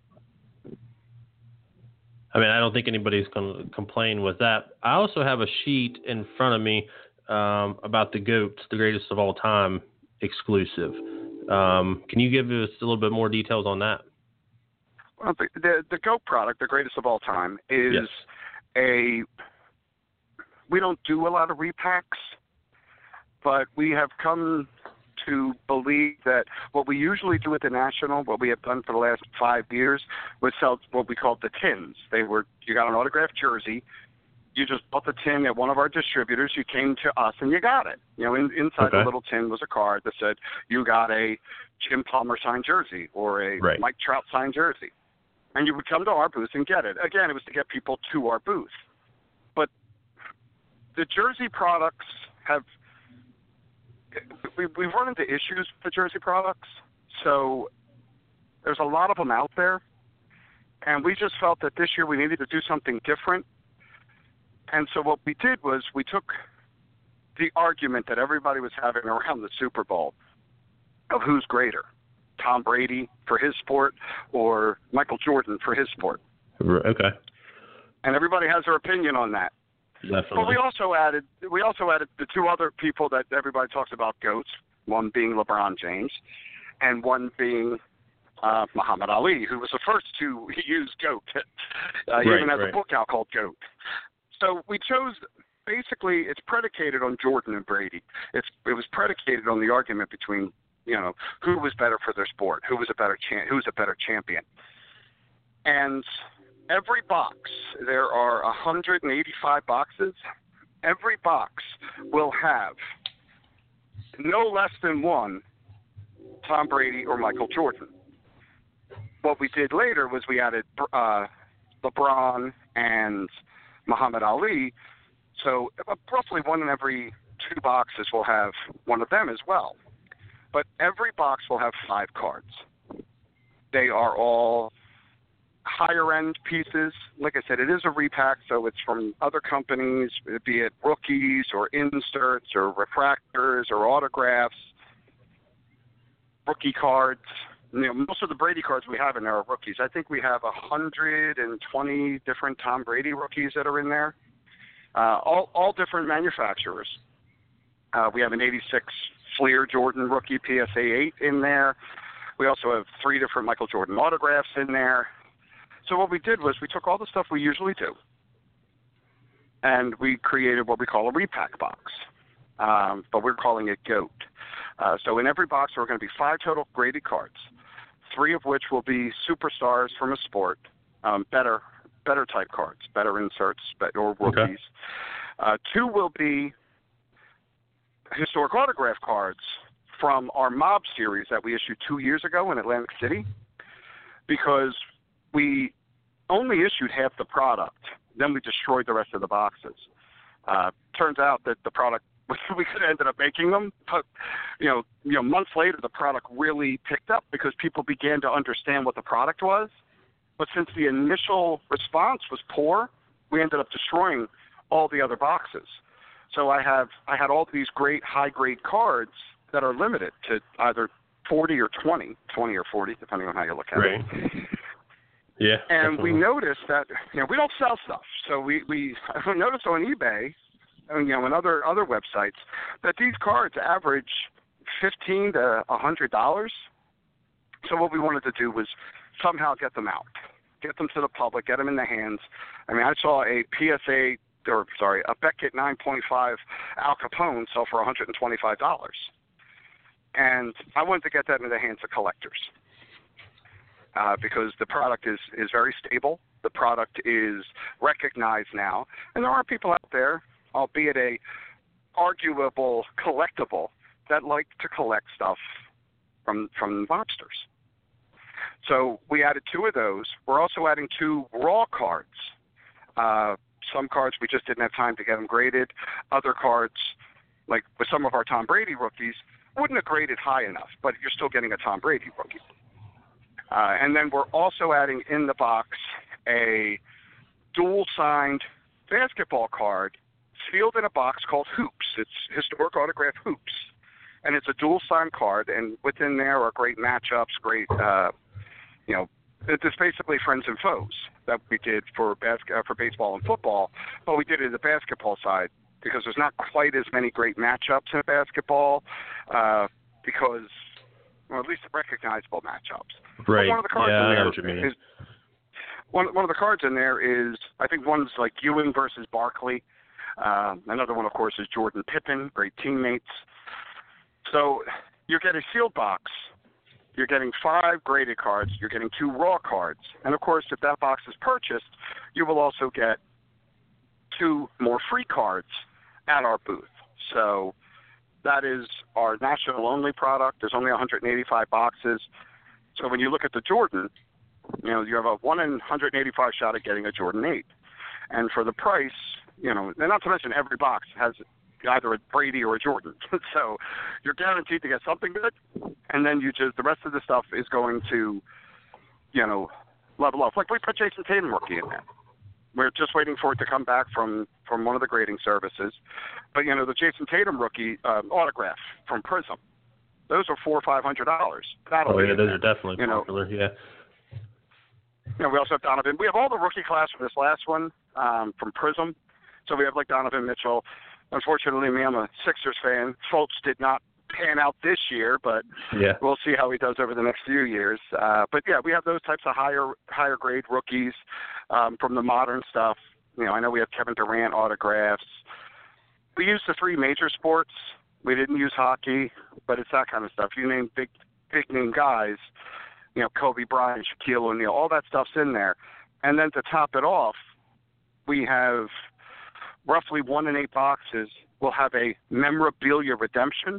I mean, I don't think anybody's going to complain with that. I also have a sheet in front of me um, about the GOATs, the greatest of all time exclusive. Um, can you give us a little bit more details on that? Well, the, the, the GOAT product, the greatest of all time, is yes. a – we don't do a lot of repacks, but we have come to believe that what we usually do at the National, what we have done for the last five years, was sell what we called the tins. They were – you got an autographed jersey. You just bought the tin at one of our distributors. You came to us and you got it. You know, in, inside okay. the little tin was a card that said you got a Jim Palmer signed jersey or a right. Mike Trout signed jersey. And you would come to our booth and get it. Again, it was to get people to our booth. But the jersey products have we, – we've run into issues with the jersey products. So there's a lot of them out there. And we just felt that this year we needed to do something different. And so what we did was we took the argument that everybody was having around the Super Bowl of who's greater, Tom Brady for his sport or Michael Jordan for his sport. Okay. And everybody has their opinion on that. Definitely. But we also added we also added the two other people that everybody talks about, GOATs. One being LeBron James, and one being uh, Muhammad Ali, who was the first to use GOAT. Uh, right, even has right. a book out called GOAT. So we chose. Basically, it's predicated on Jordan and Brady. It's it was predicated on the argument between, you know, who was better for their sport, who was a better cha- who was a better champion. And every box, there are one hundred eighty-five boxes. Every box will have no less than one Tom Brady or Michael Jordan. What we did later was we added uh, LeBron and Muhammad Ali. So roughly one in every two boxes will have one of them as well. But every box will have five cards. They are all higher-end pieces. Like I said, it is a repack, so it's from other companies, be it rookies or inserts or refractors or autographs, rookie cards. You know, most of the Brady cards we have in there are rookies. I think we have one hundred twenty different Tom Brady rookies that are in there. Uh, all, all different manufacturers. Uh, we have an eighty-six Fleer Jordan rookie P S A eight in there. We also have three different Michael Jordan autographs in there. So what we did was we took all the stuff we usually do, and we created what we call a repack box, um, but we're calling it GOAT. Uh, so in every box there are going to be five total graded cards, three of which will be superstars from a sport, um, better better type cards, better inserts, or rookies. Okay. Uh, two will be historic autograph cards from our Mob series that we issued two years ago in Atlantic City, because we only issued half the product. Then we destroyed the rest of the boxes. Uh, turns out that the product, we could have ended up making them, but you know, you know, months later the product really picked up because people began to understand what the product was. But since the initial response was poor, we ended up destroying all the other boxes. So I have I had all these great high-grade cards that are limited to either forty or twenty, twenty or forty, depending on how you look at right. it. Yeah. And definitely. we noticed that, you know, we don't sell stuff. So we, we noticed on eBay, and, you know, and other, other websites, that these cards average fifteen to one hundred dollars. So what we wanted to do was somehow get them out, get them to the public, get them in the hands. I mean, I saw a P S A, or sorry, a Beckett nine point five Al Capone sell for one hundred twenty-five dollars. And I wanted to get that in the hands of collectors uh, because the product is, is very stable. The product is recognized now. And there are people out there, albeit a arguable collectible, that like to collect stuff from, from mobsters. So we added two of those. We're also adding two raw cards. Uh, some cards we just didn't have time to get them graded. Other cards, like with some of our Tom Brady rookies, wouldn't have graded high enough, but you're still getting a Tom Brady rookie. Uh, and then we're also adding in the box a dual-signed basketball card sealed in a box called Hoops. It's historic autograph Hoops. And it's a dual-signed card, and within there are great matchups, great uh, you know, it's basically friends and foes that we did for bas- uh, for baseball and football, but we did it in the basketball side because there's not quite as many great matchups in basketball uh, because, or at least recognizable matchups. Right. But one of the cards yeah, in I know there what you mean. is one, one of the cards in there is, I think one's like Ewing versus Barkley. Uh, another one, of course, is Jordan Pippen, great teammates. So you get a sealed box. You're getting five graded cards. You're getting two raw cards. And, of course, if that box is purchased, you will also get two more free cards at our booth. So that is our national-only product. There's only one hundred eighty-five boxes. So when you look at the Jordan, you know, you have a one in one hundred eighty-five shot at getting a Jordan eight. And for the price, you know, and not to mention every box has either a Brady or a Jordan. So you're guaranteed to get something good, and then you just, the rest of the stuff is going to, you know, level off. Like we put Jason Tatum rookie in there. We're just waiting for it to come back from, from one of the grading services. But, you know, the Jason Tatum rookie uh, autograph from Prism, those are four or five hundred dollars. That'll oh, be yeah, in those there. are definitely you popular, know, yeah. You know, we also have Donovan. We have all the rookie class from this last one um, from Prism. So we have like Donovan Mitchell. Unfortunately, me, I'm a Sixers fan. Fultz did not pan out this year, but yeah. we'll see how he does over the next few years. Uh, but yeah, we have those types of higher higher grade rookies um, from the modern stuff. You know, I know we have Kevin Durant autographs. We use the three major sports. We didn't use hockey, but it's that kind of stuff. You name big big name guys, you know, Kobe Bryant, Shaquille O'Neal, all that stuff's in there. And then to top it off, we have roughly one in eight boxes will have a memorabilia redemption.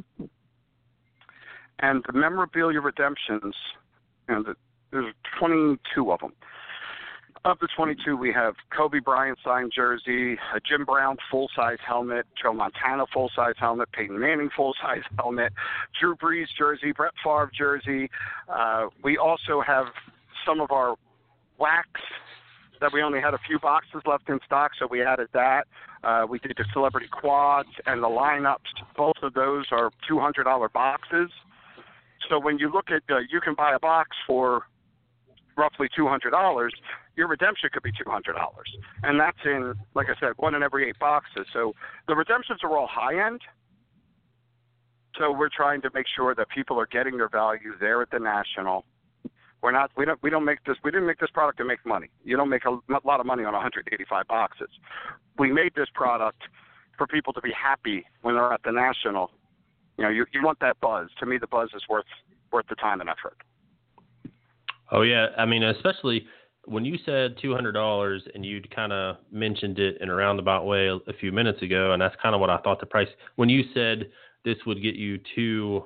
And the memorabilia redemptions, you know, the, there's twenty-two of them. Of the twenty-two, we have Kobe Bryant signed jersey, a Jim Brown full-size helmet, Joe Montana full-size helmet, Peyton Manning full-size helmet, Drew Brees jersey, Brett Favre jersey. Uh, we also have some of our wax that we only had a few boxes left in stock, so we added that. Uh, we did the celebrity quads and the lineups. Both of those are two hundred dollars boxes. So when you look at, uh, you can buy a box for roughly two hundred dollars, your redemption could be two hundred dollars. And that's in, like I said, one in every eight boxes. So the redemptions are all high-end. So we're trying to make sure that people are getting their value there at the National. We're not, we don't, we don't make this, we didn't make this product to make money. You don't make a, a lot of money on one hundred eighty-five boxes. We made this product for people to be happy when they're at the National. You know, you, you want that buzz. To me, the buzz is worth worth the time and effort. Oh, yeah. I mean, especially when you said two hundred dollars and you'd kind of mentioned it in a roundabout way a, a few minutes ago, and that's kind of what I thought the price, when you said this would get you two,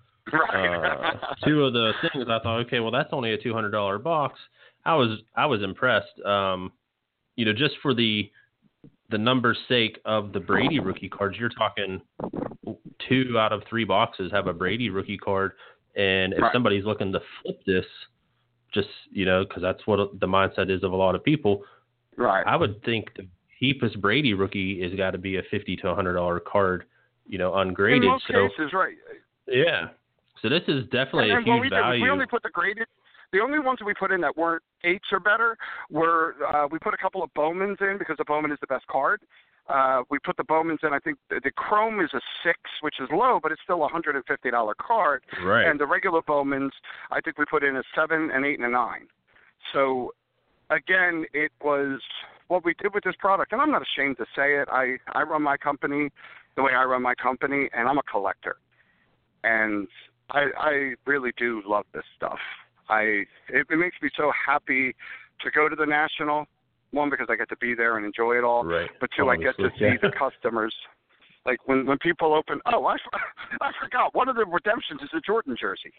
uh, two of the things, I thought, okay, well, that's only a two hundred dollars box. I was I was impressed, um, you know, just for the the number's sake of the Brady rookie cards. You're talking two out of three boxes have a Brady rookie card, and if right. somebody's looking to flip this, just, you know, because that's what the mindset is of a lot of people. Right. I would think the cheapest Brady rookie has got to be a fifty to a hundred dollar card, you know, ungraded. In most so, cases, right. Yeah. So this is definitely and, a and huge we value. Did, we only put the graded. The only ones that we put in that weren't eights or better were uh, we put a couple of Bowmans in because the Bowman is the best card. Uh, we put the Bowmans in. I think the, the Chrome is a six, which is low, but it's still a one hundred fifty dollars card. Right. And the regular Bowmans, I think we put in a seven, an eight, and a nine. So, again, it was what we did with this product. And I'm not ashamed to say it. I, I run my company the way I run my company, and I'm a collector. And I, I really do love this stuff. I it, it makes me so happy to go to the National. One, because I get to be there and enjoy it all. Right. But two, Obviously, I get to see yeah. the customers. Like when, when people open, oh, I, I forgot, one of the redemptions is a Jordan jersey.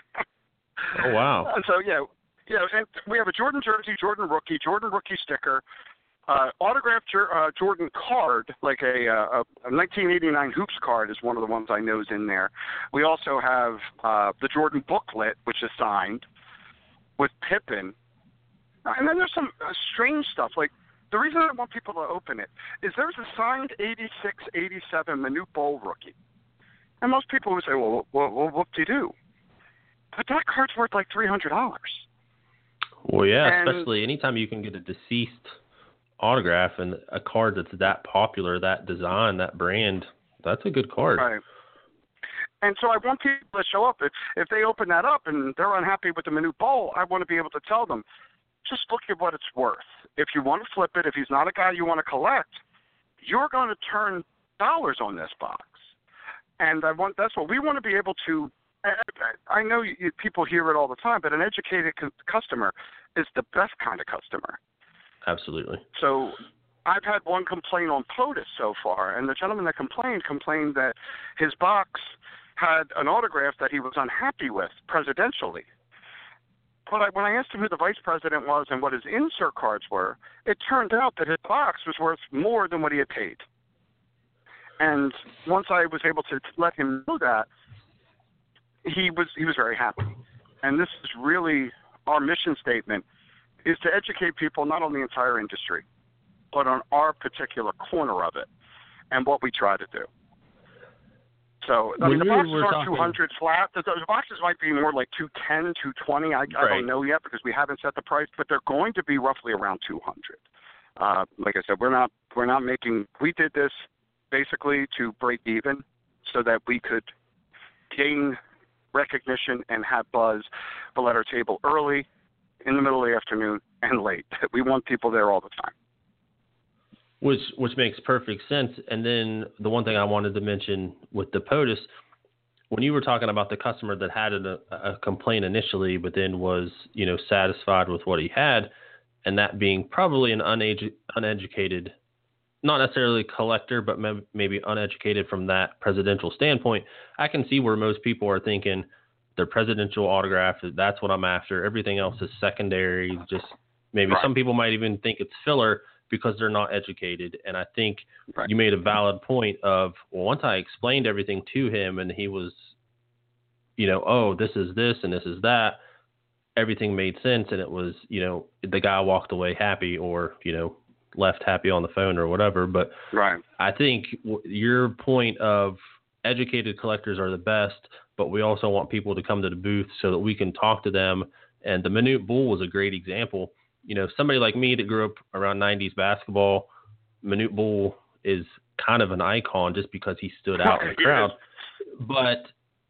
Oh, wow. And so, yeah, yeah, and we have a Jordan jersey, Jordan rookie, Jordan rookie sticker, uh, autographed uh, Jordan card, like a, uh, a nineteen eighty-nine Hoops card is one of the ones I know is in there. We also have uh, the Jordan booklet, which is signed with Pippen. And then there's some uh, strange stuff. Like, the reason I want people to open it is there's a signed eighty-six eighty-seven Manute Bol rookie. And most people would say, well, well, well whoop-de-doo. But that card's worth like three hundred dollars. Well, yeah, and, especially anytime you can get a deceased autograph and a card that's that popular, that design, that brand, that's a good card. Right. And so I want people to show up. If, if they open that up and they're unhappy with the Manute Bol, I want to be able to tell them, just look at what it's worth. If you want to flip it, if he's not a guy you want to collect, you're going to turn dollars on this box. And I want that's what we want to be able to. I know you, people hear it all the time, but an educated customer is the best kind of customer. Absolutely. So I've had one complaint on POTUS so far, and the gentleman that complained complained that his box had an autograph that he was unhappy with presidentially. But I, when I asked him who the vice president was and what his insert cards were, it turned out that his box was worth more than what he had paid. And once I was able to let him know that, he was he was very happy. And this is really our mission statement, is to educate people not on the entire industry, but on our particular corner of it and what we try to do. So, I mean, the boxes are talking... two hundred flat. The, the boxes might be more like two ten, two twenty. I, I right. don't know yet because we haven't set the price, but they're going to be roughly around two hundred. Uh, like I said, we're not we're not making. We did this basically to break even, so that we could gain recognition and have buzz, but at our table early, in the middle of the afternoon, and late. We want people there all the time. Which which makes perfect sense. And then the one thing I wanted to mention with the POTUS, when you were talking about the customer that had a, a complaint initially, but then was, you know, satisfied with what he had, and that being probably an unedu- uneducated, not necessarily collector, but me- maybe uneducated from that presidential standpoint, I can see where most people are thinking their presidential autograph, that's what I'm after. Everything else is secondary. Just maybe Right. some people might even think it's filler because they're not educated. And I think Right. you made a valid point of, well, once I explained everything to him and he was, you know, oh, this is this and this is that, everything made sense. And it was, you know, the guy walked away happy or, you know, left happy on the phone or whatever. But Right. I think w- your point of educated collectors are the best, but we also want people to come to the booth so that we can talk to them. And the Minute Bull was a great example. You know, somebody like me that grew up around nineties basketball, Minute Bull is kind of an icon just because he stood out in the crowd. But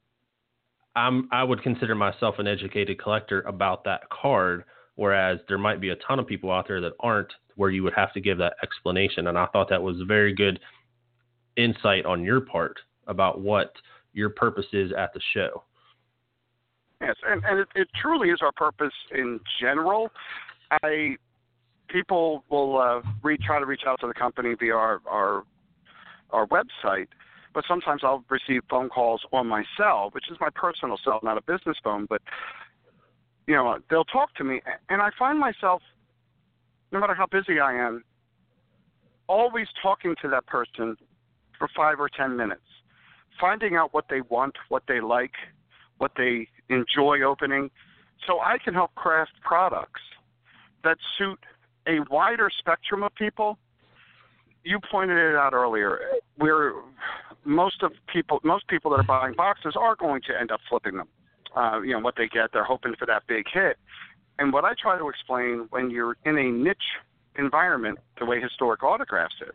I'm, I would consider myself an educated collector about that card, whereas there might be a ton of people out there that aren't, where you would have to give that explanation. And I thought that was a very good insight on your part about what your purpose is at the show. Yes, and, and it, it truly is our purpose in general. I people will uh, re- try to reach out to the company via our, our our website, but sometimes I'll receive phone calls on my cell, which is my personal cell, not a business phone. But you know, they'll talk to me, and I find myself, no matter how busy I am, always talking to that person for five or ten minutes, finding out what they want, what they like, what they enjoy opening, so I can help craft products that suit a wider spectrum of people. You pointed it out earlier. We're most of people, most people that are buying boxes are going to end up flipping them. Uh, you know what they get, they're hoping for that big hit. And what I try to explain when you're in a niche environment, the way Historic Autographs is,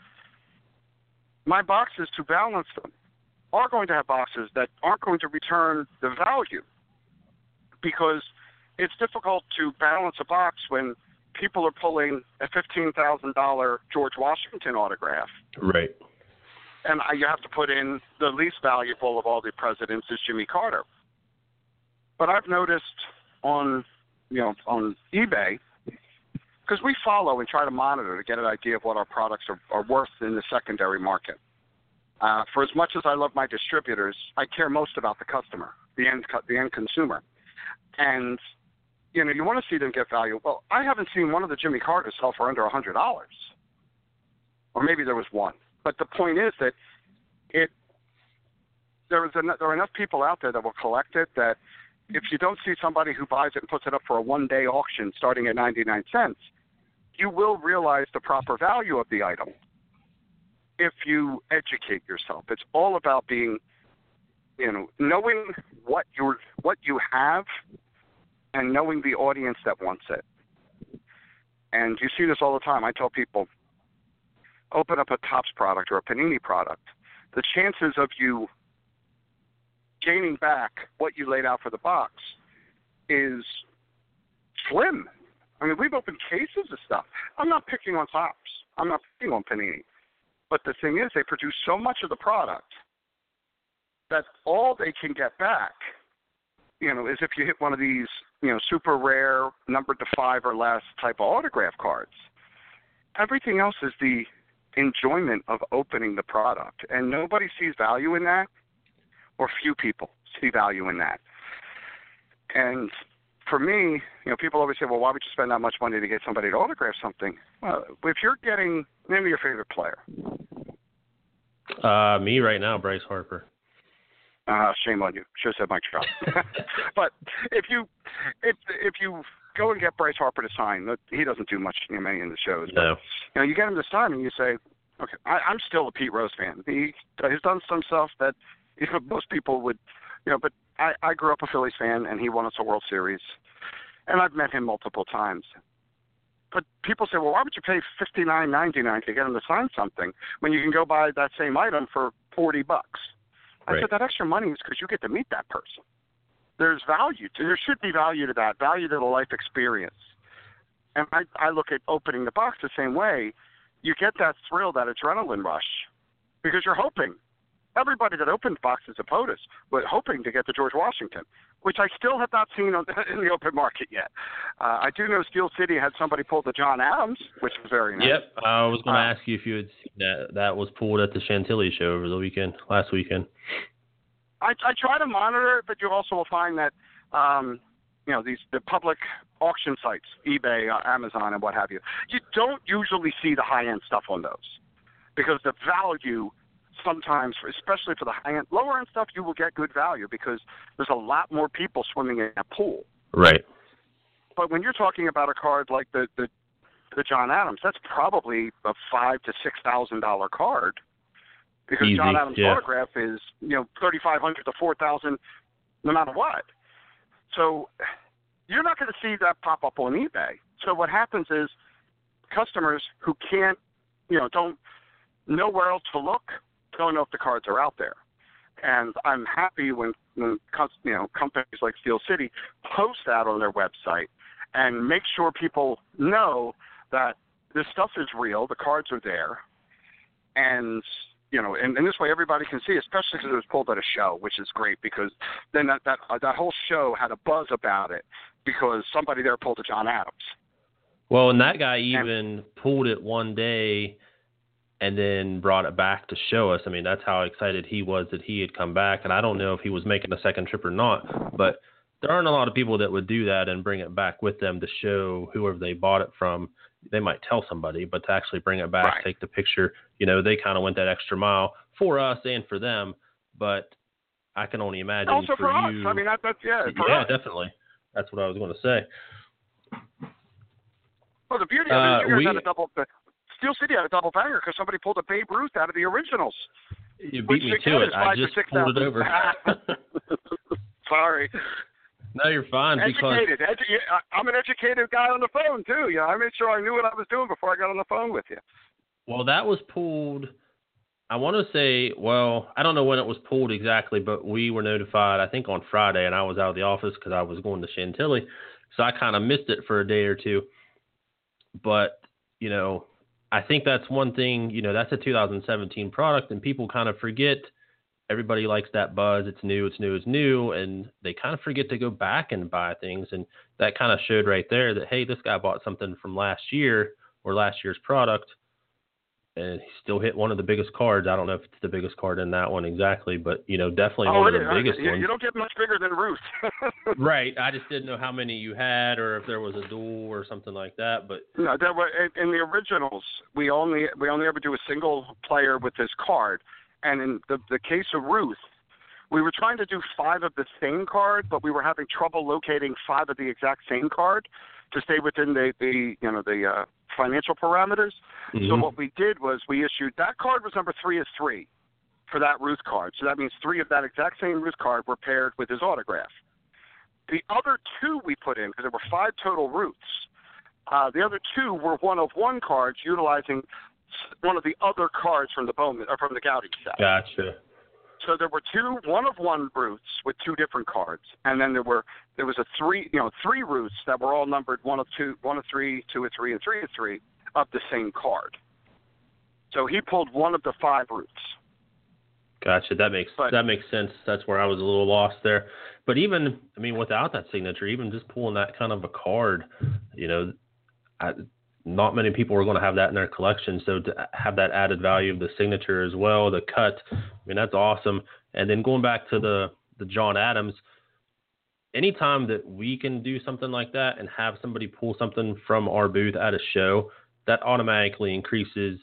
my boxes, to balance them, are going to have boxes that aren't going to return the value, because it's difficult to balance a box when people are pulling a fifteen thousand dollars George Washington autograph. Right. And I, you have to put in the least valuable of all the presidents is Jimmy Carter. But I've noticed on, you know, on eBay, because we follow and try to monitor to get an idea of what our products are, are worth in the secondary market. Uh, for as much as I love my distributors, I care most about the customer, the end the end consumer. And, you know, you want to see them get value. Well, I haven't seen one of the Jimmy Carters sell for under one hundred dollars. Or maybe there was one. But the point is that it there, is en- there are enough people out there that will collect it that if you don't see somebody who buys it and puts it up for a one-day auction starting at ninety-nine cents, you will realize the proper value of the item if you educate yourself. It's all about being, you know, knowing what you what you have and knowing the audience that wants it. And you see this all the time. I tell people, open up a Topps product or a Panini product. The chances of you gaining back what you laid out for the box is slim. I mean, we've opened cases of stuff. I'm not picking on Topps. I'm not picking on Panini. But the thing is, they produce so much of the product that all they can get back, you know, is if you hit one of these, you know, super rare, numbered to five or less type of autograph cards. Everything else is the enjoyment of opening the product. And nobody sees value in that, or few people see value in that. And for me, you know, people always say, well, why would you spend that much money to get somebody to autograph something? Well, if you're getting, name your favorite player. Uh, me right now, Bryce Harper. Uh, shame on you. Should have said Mike Trout. But if you if if you go and get Bryce Harper to sign, he doesn't do much, you know, many in the shows. No. But, you know, you get him to sign and you say, okay, I, I'm still a Pete Rose fan. He he's done some stuff that, you know, most people would, you know, but I, I grew up a Phillies fan and he won us a World Series, and I've met him multiple times. but people say, well, why would you pay fifty-nine ninety-nine to get them to sign something when you can go buy that same item for forty bucks? I Right. said that extra money is because you get to meet that person. There's value to, there should be value to that, value to the life experience. And I, I look at opening the box the same way. You get that thrill, that adrenaline rush, because you're hoping. Everybody that opens boxes of POTUS was hoping to get the George Washington, which I still have not seen on, in the open market yet. Uh, I do know Steel City had somebody pull the John Adams, which was very nice. Yep, I was going to Uh, ask you if you had seen that. That was pulled at the Chantilly show over the weekend, last weekend. I, I try to monitor it, but you also will find that, um, you know, these the public auction sites, eBay, uh, Amazon, and what have you, you don't usually see the high-end stuff on those because the value sometimes, especially for the high-end, lower-end stuff, you will get good value because there's a lot more people swimming in a pool. Right. But when you're talking about a card like the the, the John Adams, that's probably a five to six thousand dollar card. Because Easy, John Adams' yeah. autograph is, you know, thirty-five hundred to four thousand, no matter what. So you're not going to see that pop up on eBay. So what happens is customers who can't, you know, don't know where else to look, don't know if the cards are out there. And I'm happy when, when you know, companies like Steel City post that on their website and make sure people know that this stuff is real, the cards are there, and you know, and, and this way everybody can see, especially because it was pulled at a show, which is great because then that that, uh, that whole show had a buzz about it because somebody there pulled a John Adams. Well, and that guy even and, pulled it one day and then brought it back to show us. I mean, that's how excited he was that he had come back. And I don't know if he was making a second trip or not, but there aren't a lot of people that would do that and bring it back with them to show whoever they bought it from. They might tell somebody, but to actually bring it back, right. take the picture, you know, they kind of went that extra mile for us and for them. But I can only imagine also for, for us. you. I mean, that, that's yeah, for yeah, us. definitely. That's what I was going to say. Well, the beauty of Uh, it is you guys we, had a double. Steel City had a double banger because somebody pulled a Babe Ruth out of the originals. You beat me to it. I just pulled it over. Sorry. No, you're fine. Educated. Because Edu- I'm an educated guy on the phone, too. You know, I made sure I knew what I was doing before I got on the phone with you. Well, that was pulled, I want to say, well, I don't know when it was pulled exactly, but we were notified, I think, on Friday, and I was out of the office because I was going to Chantilly, so I kind of missed it for a day or two. But, you know, I think that's one thing, you know, that's a two thousand seventeen product, and people kind of forget. Everybody likes that buzz. It's new, it's new, it's new. And they kind of forget to go back and buy things. And that kind of showed right there that, hey, this guy bought something from last year or last year's product, and he still hit one of the biggest cards. I don't know if it's the biggest card in that one exactly, but, you know, definitely oh, one of it the is. biggest you, ones. You don't get much bigger than Ruth. Right. I just didn't know how many you had or if there was a duel or something like that. But no, there were, in, in the originals, we only we only ever do a single player with this card. And in the, the case of Ruth, we were trying to do five of the same card, but we were having trouble locating five of the exact same card to stay within the, the you know the uh, financial parameters. mm-hmm. So what we did was we issued that card was number three of three for that Ruth card. So that means three of that exact same Ruth card were paired with his autograph. The other two we put in, because there were five total Ruths, uh, the other two were one of one cards utilizing one of the other cards from the Bowman or from the Gowdy set. Gotcha. So there were two one of one Ruths with two different cards, and then there were there was a three you know three Ruths that were all numbered one of two, one of three, two of three, and three of three of the same card. So he pulled one of the five Ruths. Gotcha. That makes but, that makes sense. That's where I was a little lost there. But even I mean, without that signature, even just pulling that kind of a card, you know, I, not many people are going to have that in their collection. So to have that added value of the signature as well, the cut, I mean, that's awesome. And then going back to the, the John Adams, anytime that we can do something like that and have somebody pull something from our booth at a show, that automatically increases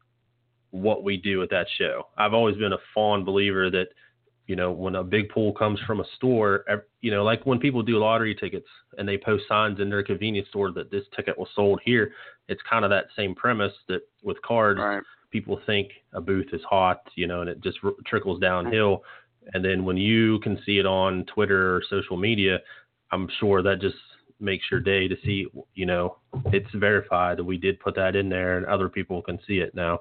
what we do at that show. I've always been a fond believer that, you know, when a big pull comes from a store, you know, like when people do lottery tickets and they post signs in their convenience store that this ticket was sold here, it's kind of that same premise that with cards, right. people think a booth is hot, you know, and it just r- trickles downhill. And then when you can see it on Twitter or social media, I'm sure that just makes your day to see, you know, it's verified that we did put that in there and other people can see it now.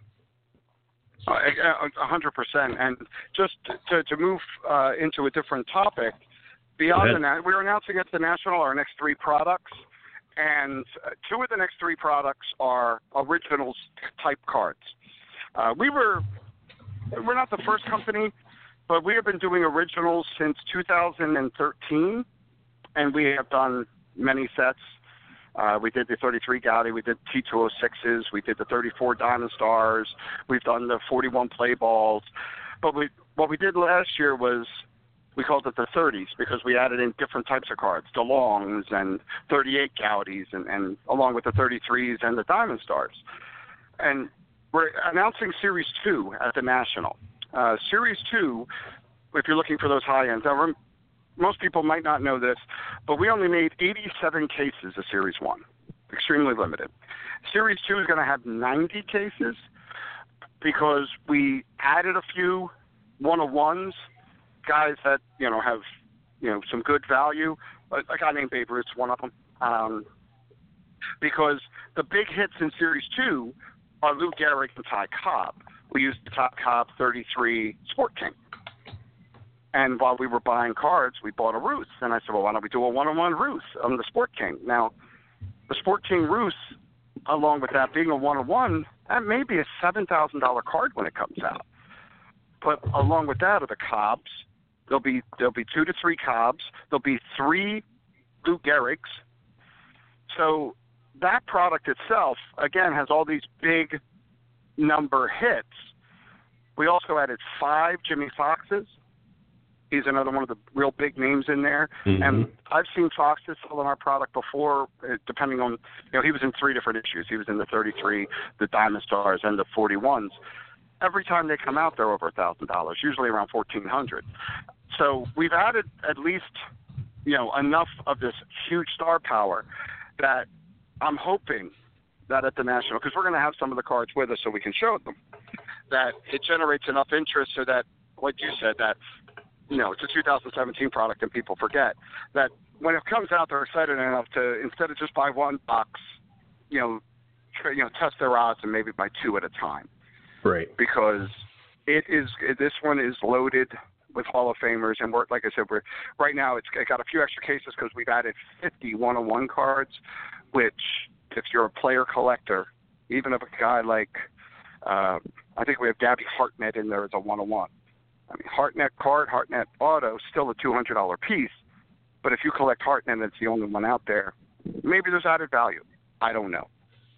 A hundred percent. And just to, to move uh, into a different topic, beyond the na- we're announcing at the National our next three products, and uh, two of the next three products are originals type cards. Uh, we were we're not the first company, but we have been doing originals since two thousand thirteen, and we have done many sets. Uh, we did the thirty-three Gaudi, we did T two oh sixes, we did the thirty-four Diamond Stars, we've done the forty-one Play Balls. But we, what we did last year was we called it the thirties because we added in different types of cards, the Longs and thirty-eight Gaudis, and, and along with the thirty-threes and the Diamond Stars. And we're announcing Series two at the National. Uh, Series two, if you're looking for those high ends, now most people might not know this, but we only made eighty-seven cases of Series one, extremely limited. Series two is going to have ninety cases because we added a few one-of-ones, guys that, you know, have, you know, some good value. A guy named Babe Ruth's one of them. Um, because the big hits in Series two are Lou Gehrig and Ty Cobb. We used the Ty Cobb thirty-three Sport King. And while we were buying cards, we bought a Ruth. And I said, well, why don't we do a one-on-one Ruth on the Sport King? Now, the Sport King Ruth, along with that being a one-on-one, that may be a seven thousand dollars card when it comes out. But along with that are the Cobbs. There'll be there'll be two to three Cobbs. There'll be three Lou Gehrigs. So that product itself, again, has all these big number hits. We also added five Jimmy Foxes. He's another one of the real big names in there. Mm-hmm. And I've seen Foxes sell in our product before, depending on, you know, he was in three different issues. He was in the thirty-three, the Diamond Stars, and the forty-ones. Every time they come out, they're over one thousand dollars, usually around fourteen hundred dollars. So we've added at least, you know, enough of this huge star power that I'm hoping that at the National, because we're going to have some of the cards with us so we can show them, that it generates enough interest so that, like you said, that, you know, it's a two thousand seventeen product and people forget that when it comes out, they're excited enough to, instead of just buy one box, you know, try, you know, test their odds and maybe buy two at a time. Right. Because it is, this one is loaded with Hall of Famers, and we're, like I said, we're right now it's it got a few extra cases because we've added fifty one-on-one cards, which if you're a player collector, even if a guy like, uh, I think we have Gabby Hartnett in there as a one-on-one. I mean, Hartnett card, Hartnett auto, still a two hundred dollars piece. But if you collect Hartnett and it's the only one out there, maybe there's added value. I don't know.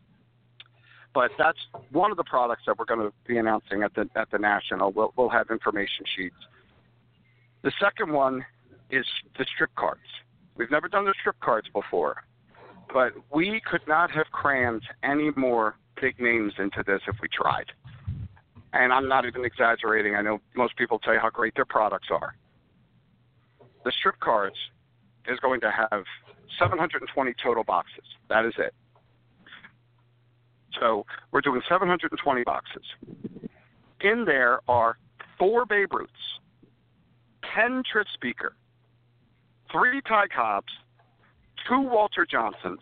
But that's one of the products that we're going to be announcing at the at the National. We'll, we'll have information sheets. The second one is the strip cards. We've never done the strip cards before, but we could not have crammed any more big names into this if we tried. And I'm not even exaggerating. I know most people tell you how great their products are. The strip cards is going to have seven hundred twenty total boxes. That is it. So we're doing seven hundred twenty boxes. In there are four Babe Ruths, ten Tris Speaker, three Ty Cobbs, two Walter Johnsons,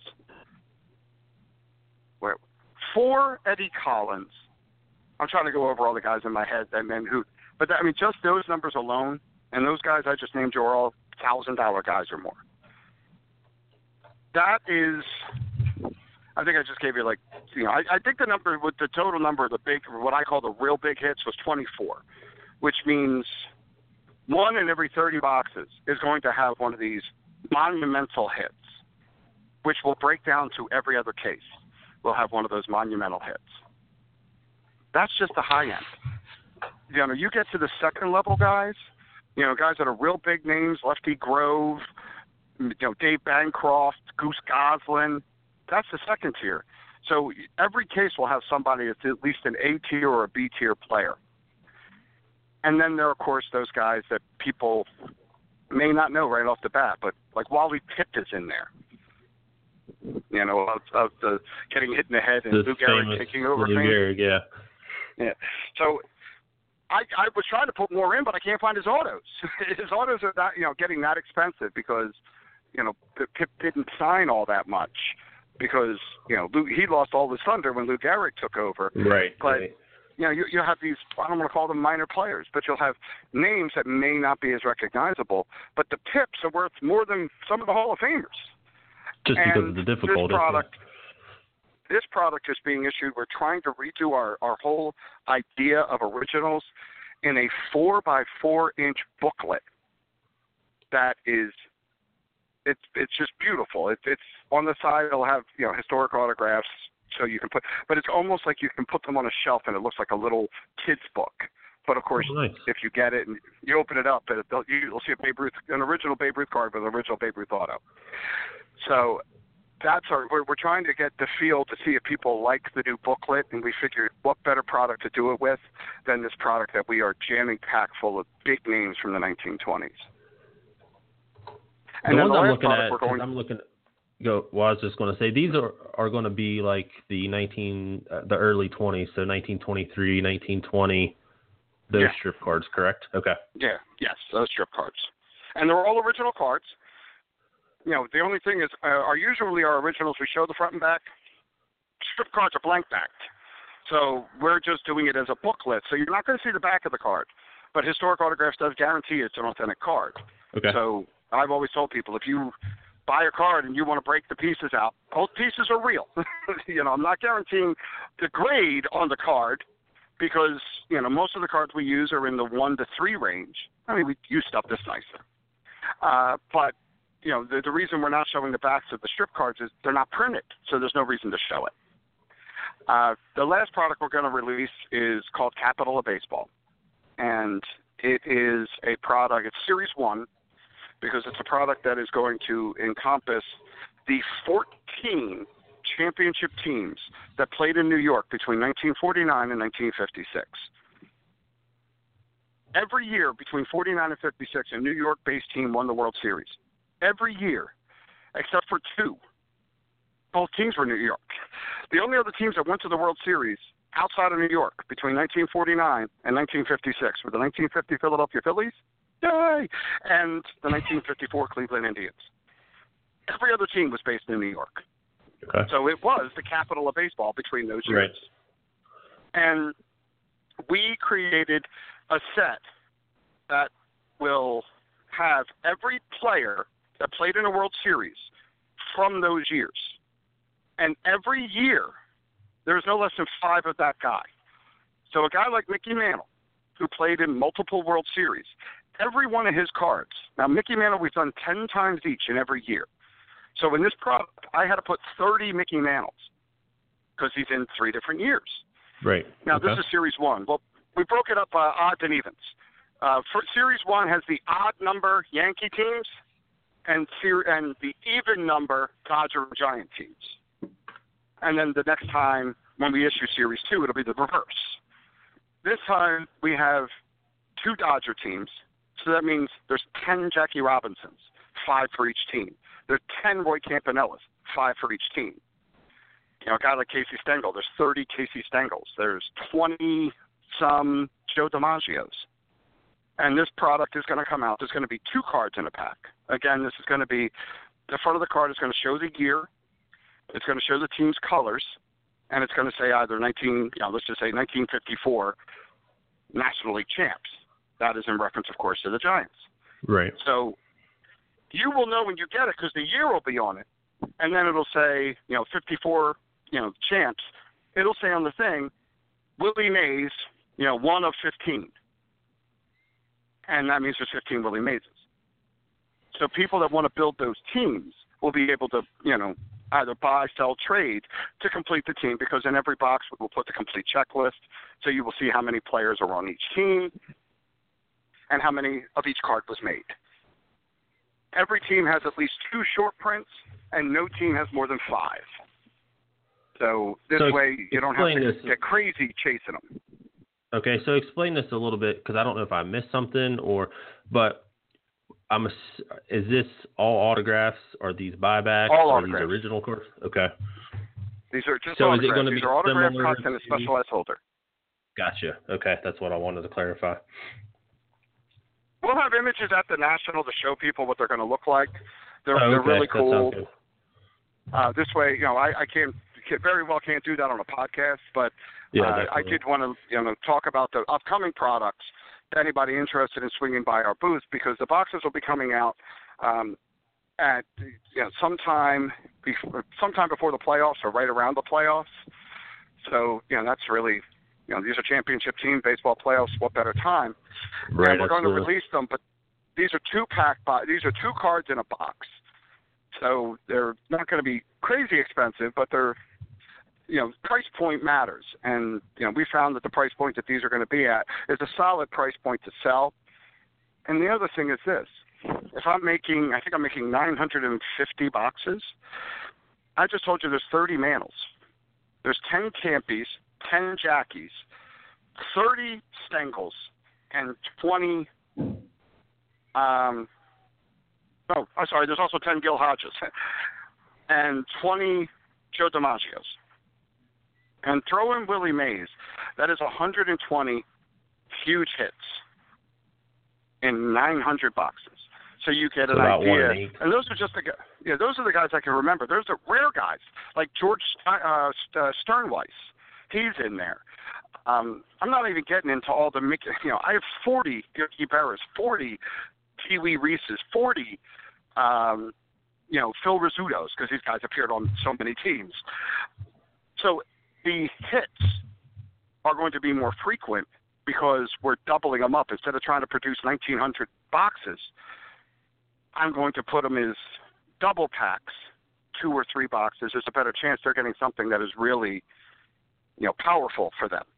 four Eddie Collins. I'm trying to go over all the guys in my head and then who, but that, I mean, just those numbers alone, and those guys I just named you are all thousand dollar guys or more. That is, I think I just gave you like, you know, I, I think the number with the total number of the big, what I call the real big hits was twenty-four, which means one in every thirty boxes is going to have one of these monumental hits, which will break down to every other case. We'll have one of those monumental hits. That's just the high end. You know, you get to the second level guys, you know, guys that are real big names, Lefty Grove, you know, Dave Bancroft, Goose Goslin. That's the second tier. So every case will have somebody that's at least an A tier or a B tier player. And then there are, of course, those guys that people may not know right off the bat, but like Wally Pitt is in there. You know, of, of the getting hit in the head and Lou Gehrig taking over Lou things. Gehrig, yeah. Yeah. So I, I was trying to put more in, but I can't find his autos. His autos are not, you know, getting that expensive because you know, Pip didn't sign all that much because, you know, Lou, he lost all his thunder when Lou Gehrig took over. Right. But, right. you know, you, you'll have these, I don't want to call them minor players, but you'll have names that may not be as recognizable, but the Pips are worth more than some of the Hall of Famers. Just and because of the difficulty. This product, this product is being issued. We're trying to redo our, our whole idea of originals in a four by four inch booklet that is, it's it's just beautiful. It's it's on the side. It'll have, you know, historic autographs, so you can put. But it's almost like you can put them on a shelf, and it looks like a little kid's book. But of course, oh, nice. if you get it and you open it up, it, you'll see a Babe Ruth, an original Babe Ruth card with an original Babe Ruth auto. So that's our. We're, we're trying to get the feel to see if people like the new booklet, and we figured what better product to do it with than this product that we are jamming packed full of big names from the nineteen twenties. The And ones the I'm last looking product at, we're going, I'm looking. Go. Well, I was just going to say these are, are going to be like the nineteen, uh, the early twenties, so nineteen twenty-three, nineteen twenty, those Yeah. strip cards, correct? Okay. Yeah, yes, those strip cards, and they're all original cards. You know, the only thing is, uh, our usually our originals we show the front and back. Strip cards are blank backed, so we're just doing it as a booklet. So you're not going to see the back of the card, but Historic Autographs does guarantee it's an authentic card. Okay. So I've always told people, if you buy a card and you want to break the pieces out, both pieces are real. You know, I'm not guaranteeing the grade on the card because, you know, most of the cards we use are in the one to three range. I mean, we use stuff that's nicer. Uh, but, you know, the, the reason we're not showing the backs of the strip cards is they're not printed, so there's no reason to show it. Uh, the last product we're going to release is called Capital of Baseball. And it is a product, it's Series one, because it's a product that is going to encompass the fourteen championship teams that played in New York between nineteen forty-nine and nineteen fifty-six. Every year between forty-nine and fifty-six, a New York-based team won the World Series. Every year, except for two. Both teams were New York. The only other teams that went to the World Series outside of New York between nineteen forty-nine and nineteen fifty-six were the nineteen fifty Philadelphia Phillies, yay, and the nineteen fifty-four Cleveland Indians. Every other team was based in New York. Okay. So it was the capital of baseball between those years. Right. And we created a set that will have every player that played in a World Series from those years. And every year, there's no less than five of that guy. So a guy like Mickey Mantle, who played in multiple World Series, every one of his cards. Now, Mickey Mantle, we've done ten times each in every year. So in this product, I had to put thirty Mickey Mantles because he's in three different years. Right. Now, okay. this is Series one. Well, we broke it up uh, odds and evens. Uh, for Series one has the odd number Yankee teams and, ser- and the even number Dodger and Giant teams. And then the next time when we issue Series two, it'll be the reverse. This time we have two Dodger teams, so that means there's ten Jackie Robinsons, five for each team. There's ten Roy Campanellas, five for each team. You know, a guy like Casey Stengel, there's thirty Casey Stengels. There's twenty-some Joe DiMaggios. And this product is going to come out. There's going to be two cards in a pack. Again, this is going to be, the front of the card is going to show the year. It's going to show the team's colors. And it's going to say either nineteen, you know, let's just say nineteen fifty-four National League champs. That is in reference, of course, to the Giants. Right. So you will know when you get it because the year will be on it. And then it'll say, you know, fifty-four, you know, champs. It'll say on the thing, Willie Mays, you know, one of fifteen. And that means there's fifteen Willie Mayses. So people that want to build those teams will be able to, you know, either buy, sell, trade to complete the team because in every box we'll put the complete checklist. So you will see how many players are on each team and how many of each card was made. Every team has at least two short prints, and no team has more than five. So this so way you don't have to this. get crazy chasing them. Okay, so explain this a little bit because I don't know if I missed something or, but I'm a, is this all autographs? Are these buybacks? All are autographs. These original cards? Okay. These are just So is autographs. it going to These be are autograph similar cards and a to- specialized holder. Gotcha. Okay, that's what I wanted to clarify. We'll have images at the National to show people what they're going to look like. They're, oh, they're okay. really That sounds cool. good. Uh, this way, you know, I, I can't, can't very well can't do that on a podcast, but Yeah, uh, I definitely. did want to, you know, talk about the upcoming products to anybody interested in swinging by our booth, because the boxes will be coming out um, at you know sometime before, sometime before the playoffs or right around the playoffs. So you know that's really, you know, these are championship team baseball playoffs. What better time? Right, And we're going to absolutely. release them, but these are two pack bo- These are two cards in a box. So they're not going to be crazy expensive, but they're, you know, price point matters. And, you know, we found that the price point that these are going to be at is a solid price point to sell. And the other thing is this. If I'm making, I think I'm making nine hundred fifty boxes, I just told you there's thirty Manals. There's ten Campies, ten Jackies, thirty Stengels, and twenty, um, oh, I'm sorry, there's also ten Gil Hodges, and twenty Joe DiMaggio's. And throw in Willie Mays. That is one hundred twenty huge hits in nine hundred boxes. So you get So an about one idea. in eight. And those are just the guys. Yeah, those are the guys I can remember. There's the rare guys like George uh, uh, Sternweiss. He's in there. Um, I'm not even getting into all the, you know, I have forty Yogi Berras, forty Pee Wee Reeses, forty, um, you know, Phil Rizzuto's, because these guys appeared on so many teams. So the hits are going to be more frequent because we're doubling them up. Instead of trying to produce nineteen hundred boxes, I'm going to put them as double packs, two or three boxes. There's a better chance they're getting something that is really, you know, powerful for them.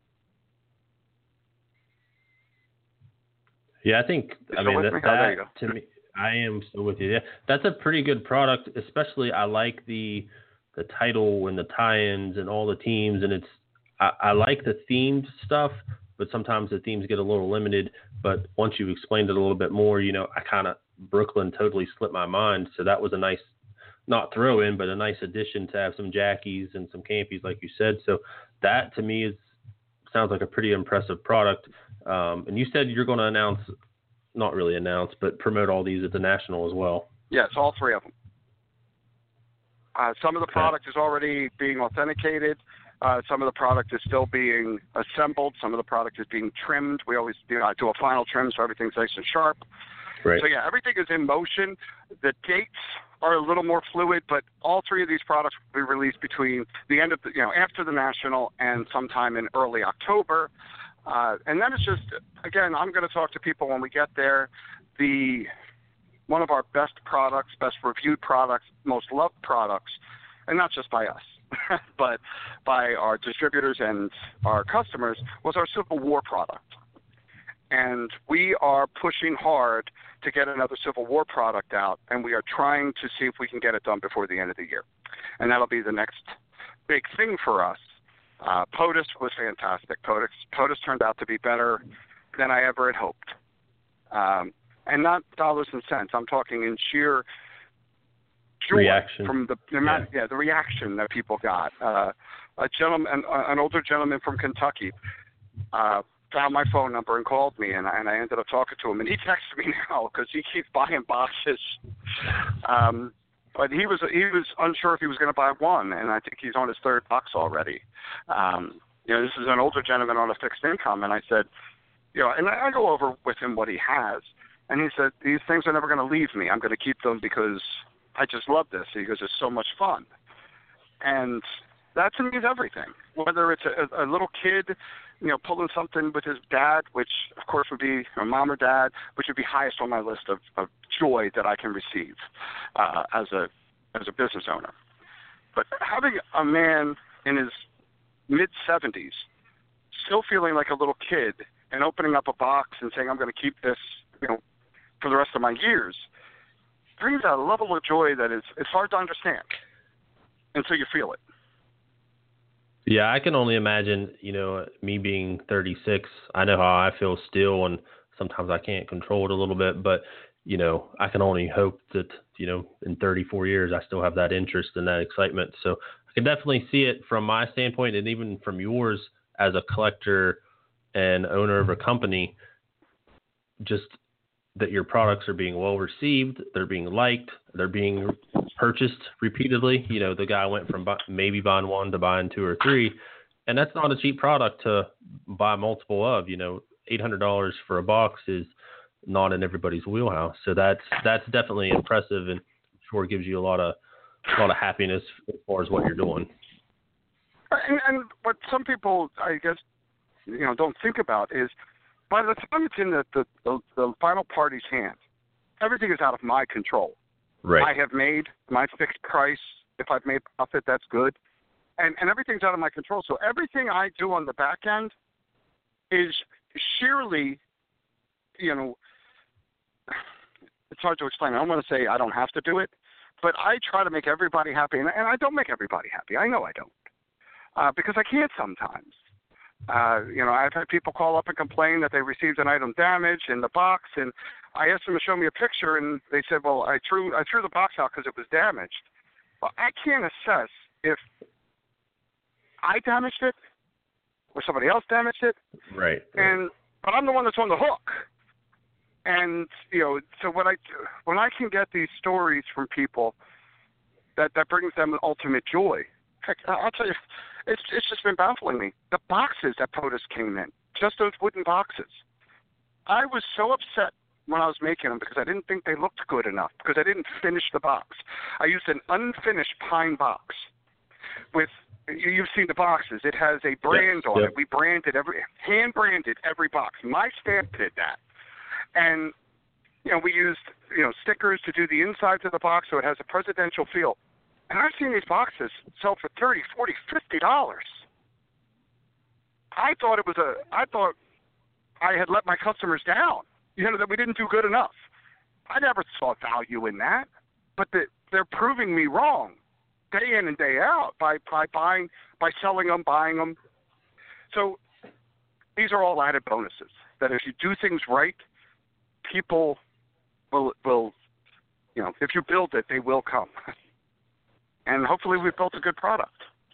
Yeah, I think, You I still mean, with that, me? Oh, there you that go. to me, I am still with you. Yeah, that's a pretty good product, especially I like the the title and the tie-ins and all the teams, and it's, I, I like the themed stuff, but sometimes the themes get a little limited, but once you've explained it a little bit more, you know, I kind of, Brooklyn totally slipped my mind, so that was a nice, not throw in, but a nice addition to have some Jackies and some Campies, like you said, so that to me is, sounds like a pretty impressive product. Um, and you said you're going to announce, not really announce, but promote all these at the National as well. Yes, all three of them. Uh, some of the Okay. product is already being authenticated. Uh, some of the product is still being assembled. Some of the product is being trimmed. We always do, uh, do a final trim so everything's nice and sharp. Right. So, yeah, everything is in motion. The dates are a little more fluid, but all three of these products will be released between the end of the, you know, after the National and sometime in early October. Uh, and then it's just, again, I'm going to talk to people when we get there. The one of our best products, best reviewed products, most loved products, and not just by us, but by our distributors and our customers, was our Civil War product. And we are pushing hard to get another Civil War product out, and we are trying to see if we can get it done before the end of the year. And that'll be the next big thing for us. Uh, POTUS was fantastic. POTUS, POTUS turned out to be better than I ever had hoped. Um, and not dollars and cents. I'm talking in sheer joy Reaction. from the, the amount, yeah. yeah, the reaction that people got. Uh, a gentleman, an, an older gentleman from Kentucky, uh, found my phone number and called me, and, and I ended up talking to him. And he texted me now because he keeps buying boxes. Um, but he was he was unsure if he was going to buy one, and I think he's on his third box already. Um, you know, this is an older gentleman on a fixed income, and I said, you know, and I, I go over with him what he has, and he said, these things are never going to leave me. I'm going to keep them because I just love this. He goes, it's so much fun. And that to me is everything. Whether it's a, a little kid, you know, pulling something with his dad, which of course would be, or mom or dad, which would be highest on my list of, of joy that I can receive uh, as a as a business owner. But having a man in his mid seventies still feeling like a little kid and opening up a box and saying, I'm going to keep this, you know, for the rest of my years, brings out a level of joy that is it's hard to understand until you feel it. Yeah, I can only imagine, you know, me being thirty-six, I know how I feel still, and sometimes I can't control it a little bit, but, you know, I can only hope that, you know, in thirty-four years, I still have that interest and that excitement. So I can definitely see it from my standpoint, and even from yours as a collector and owner of a company, just that your products are being well received, they're being liked, they're being purchased repeatedly. You know, the guy went from buy, maybe buying one to buying two or three, and that's not a cheap product to buy multiple of. You know, eight hundred dollars for a box is not in everybody's wheelhouse. So that's that's definitely impressive, and I'm sure it gives you a lot of a lot of happiness as far as what you're doing. And, and what some people, I guess, you know, don't think about is by the time it's in the, the, the, the final party's hand, everything is out of my control. Right. I have made my fixed price. If I've made profit, that's good. And, and everything's out of my control. So everything I do on the back end is sheerly, you know, it's hard to explain. I don't want to say I don't have to do it, but I try to make everybody happy. And, and I don't make everybody happy. I know I don't. Uh, because I can't sometimes. Uh, you know, I've had people call up and complain that they received an item damaged in the box, and I asked them to show me a picture, and they said, well, I threw I threw the box out because it was damaged. Well, I can't assess if I damaged it or somebody else damaged it. Right. And but I'm the one that's on the hook. And, you know, so when I, when I can get these stories from people, that, that brings them ultimate joy. Heck, I'll tell you, it's it's just been baffling me. The boxes that POTUS came in, just those wooden boxes. I was so upset when I was making them because I didn't think they looked good enough, because I didn't finish the box. I used an unfinished pine box. With you, you've seen the boxes. It has a brand yep, on yep. it. We branded every, hand branded every box. My stamp did that. And, you know, we used, you know, stickers to do the insides of the box so it has a presidential feel. And I've seen these boxes sell for thirty, forty, fifty dollars. I thought it was a. I thought I had let my customers down. You know, that we didn't do good enough. I never saw value in that, but the, they're proving me wrong, day in and day out by by buying, by selling them, buying them. So these are all added bonuses. That if you do things right, people will will, you know, if you build it, they will come. And hopefully we've built a good product.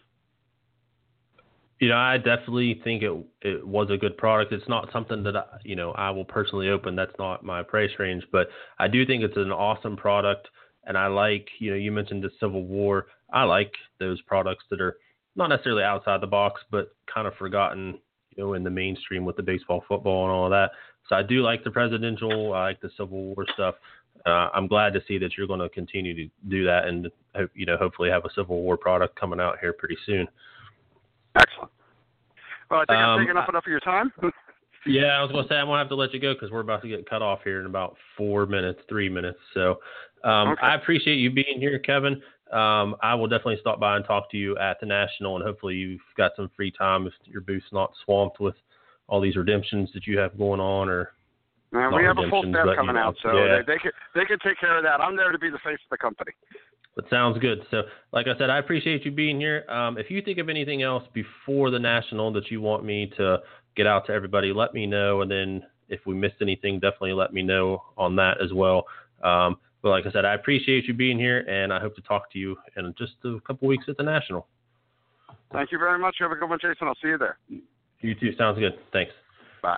You know, I definitely think it it was a good product. It's not something that, I, you know, I will personally open. That's not my price range. But I do think it's an awesome product. And I like, you know, you mentioned the Civil War. I like those products that are not necessarily outside the box, but kind of forgotten, you know, in the mainstream with the baseball, football, and all of that. So I do like the presidential. I like the Civil War stuff. Uh, I'm glad to see that you're going to continue to do that, and you know, hopefully have a Civil War product coming out here pretty soon. Excellent. Well, I think um, I'm taking up enough of your time. Yeah, I was going to say I'm going to have to let you go because we're about to get cut off here in about four minutes, three minutes. So um, okay. I appreciate you being here, Kevin. Um, I will definitely stop by and talk to you at the National, and hopefully you've got some free time if your booth's not swamped with all these redemptions that you have going on, or Man, we have a full staff but, coming you know, out, so yeah. they, they can they can take care of that. I'm there to be the face of the company. That sounds good. So, like I said, I appreciate you being here. Um, if you think of anything else before the National that you want me to get out to everybody, let me know. And then if we missed anything, definitely let me know on that as well. Um, but like I said, I appreciate you being here, and I hope to talk to you in just a couple weeks at the National. Thank you very much. You have a good one, Jason. I'll see you there. You too. Sounds good. Thanks. Bye.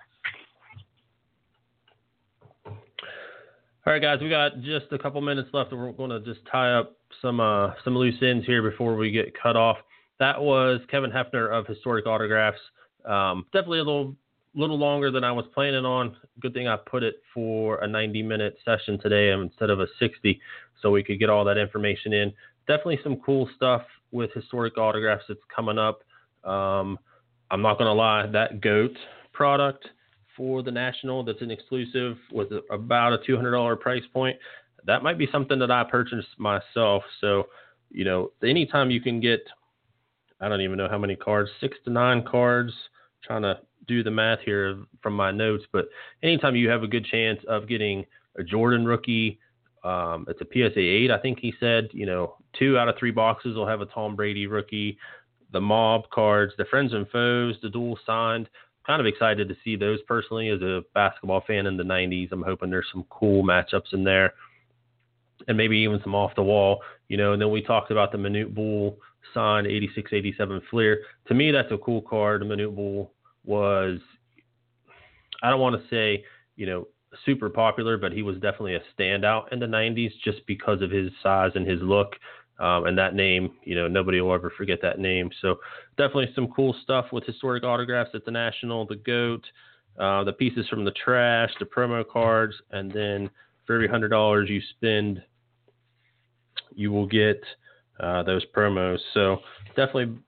All right, guys, we got just a couple minutes left, and we're going to just tie up some uh, some loose ends here before we get cut off. That was Kevin Hefner of Historic Autographs. Um, definitely a little little longer than I was planning on. Good thing I put it for a ninety-minute session today instead of a sixty, so we could get all that information in. Definitely some cool stuff with Historic Autographs that's coming up. Um, I'm not going to lie, that GOAT product for the National that's an exclusive with about a two hundred dollars price point, that might be something that I purchased myself. So, you know, anytime you can get, I don't even know how many cards, six to nine cards, trying to do the math here from my notes, but anytime you have a good chance of getting a Jordan rookie, um, it's a P S A eight, I think he said, you know, two out of three boxes will have a Tom Brady rookie, the mob cards, the friends and foes, the dual signed. Kind of excited to see those personally as a basketball fan in the nineties. I'm hoping there's some cool matchups in there and maybe even some off the wall, you know. And then we talked about the Manute Bull signed eighty-six eighty-seven Fleer. To me, that's a cool card. The Manute Bull was, I don't want to say, you know, super popular, but he was definitely a standout in the nineties just because of his size and his look. Um, and that name, you know, nobody will ever forget that name. So definitely some cool stuff with historic autographs at the National, the GOAT, uh, the pieces from the trash, the promo cards, and then for every one hundred dollars you spend, you will get uh, those promos. So definitely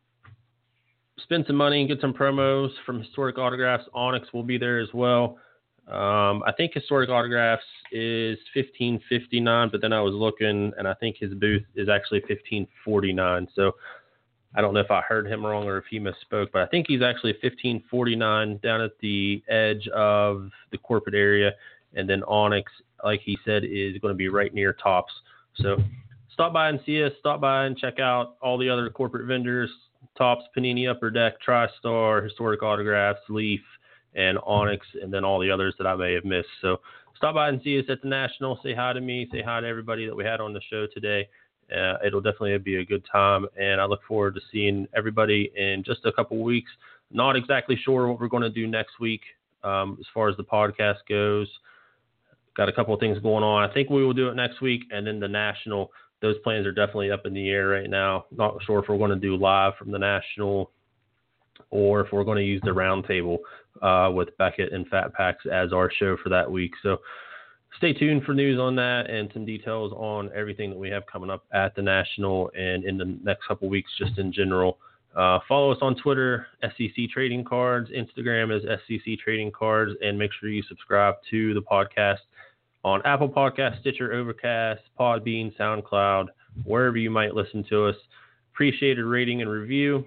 spend some money and get some promos from historic autographs. Onyx will be there as well. Um, I think historic autographs is fifteen fifty-nine, but then I was looking and I think his booth is actually fifteen forty-nine. So I don't know if I heard him wrong or if he misspoke, but I think he's actually fifteen forty-nine down at the edge of the corporate area. And then Onyx, like he said, is going to be right near Tops. So stop by and see us. Stop by and check out all the other corporate vendors: Tops, Panini Upper Deck, TriStar, Historic Autographs, Leaf, and Onyx, and then all the others that I may have missed. So stop by and see us at the National. Say hi to me. Say hi to everybody that we had on the show today. Uh, it'll definitely be a good time, and I look forward to seeing everybody in just a couple weeks. Not exactly sure what we're going to do next week um, as far as the podcast goes. Got a couple of things going on. I think we will do it next week, and then the National, those plans are definitely up in the air right now. Not sure if we're going to do live from the National or if we're going to use the roundtable uh, with Beckett and Fat Packs as our show for that week. So stay tuned for news on that and some details on everything that we have coming up at the National and in the next couple of weeks just in general. Uh, follow us on Twitter, S C C Trading Cards. Instagram is S C C Trading Cards. And make sure you subscribe to the podcast on Apple Podcasts, Stitcher, Overcast, Podbean, SoundCloud, wherever you might listen to us. Appreciate a rating and review.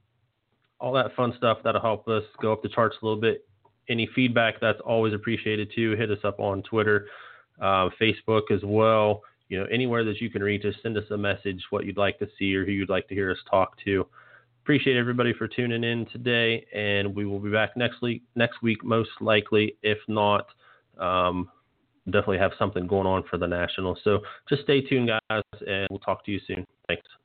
All that fun stuff that'll help us go up the charts a little bit. Any feedback, that's always appreciated too. Hit us up on Twitter, uh, Facebook as well. You know, anywhere that you can reach us, send us a message, what you'd like to see or who you'd like to hear us talk to. Appreciate everybody for tuning in today, and we will be back next week. Next week, most likely. If not, um, definitely have something going on for the National. So just stay tuned, guys, and we'll talk to you soon. Thanks.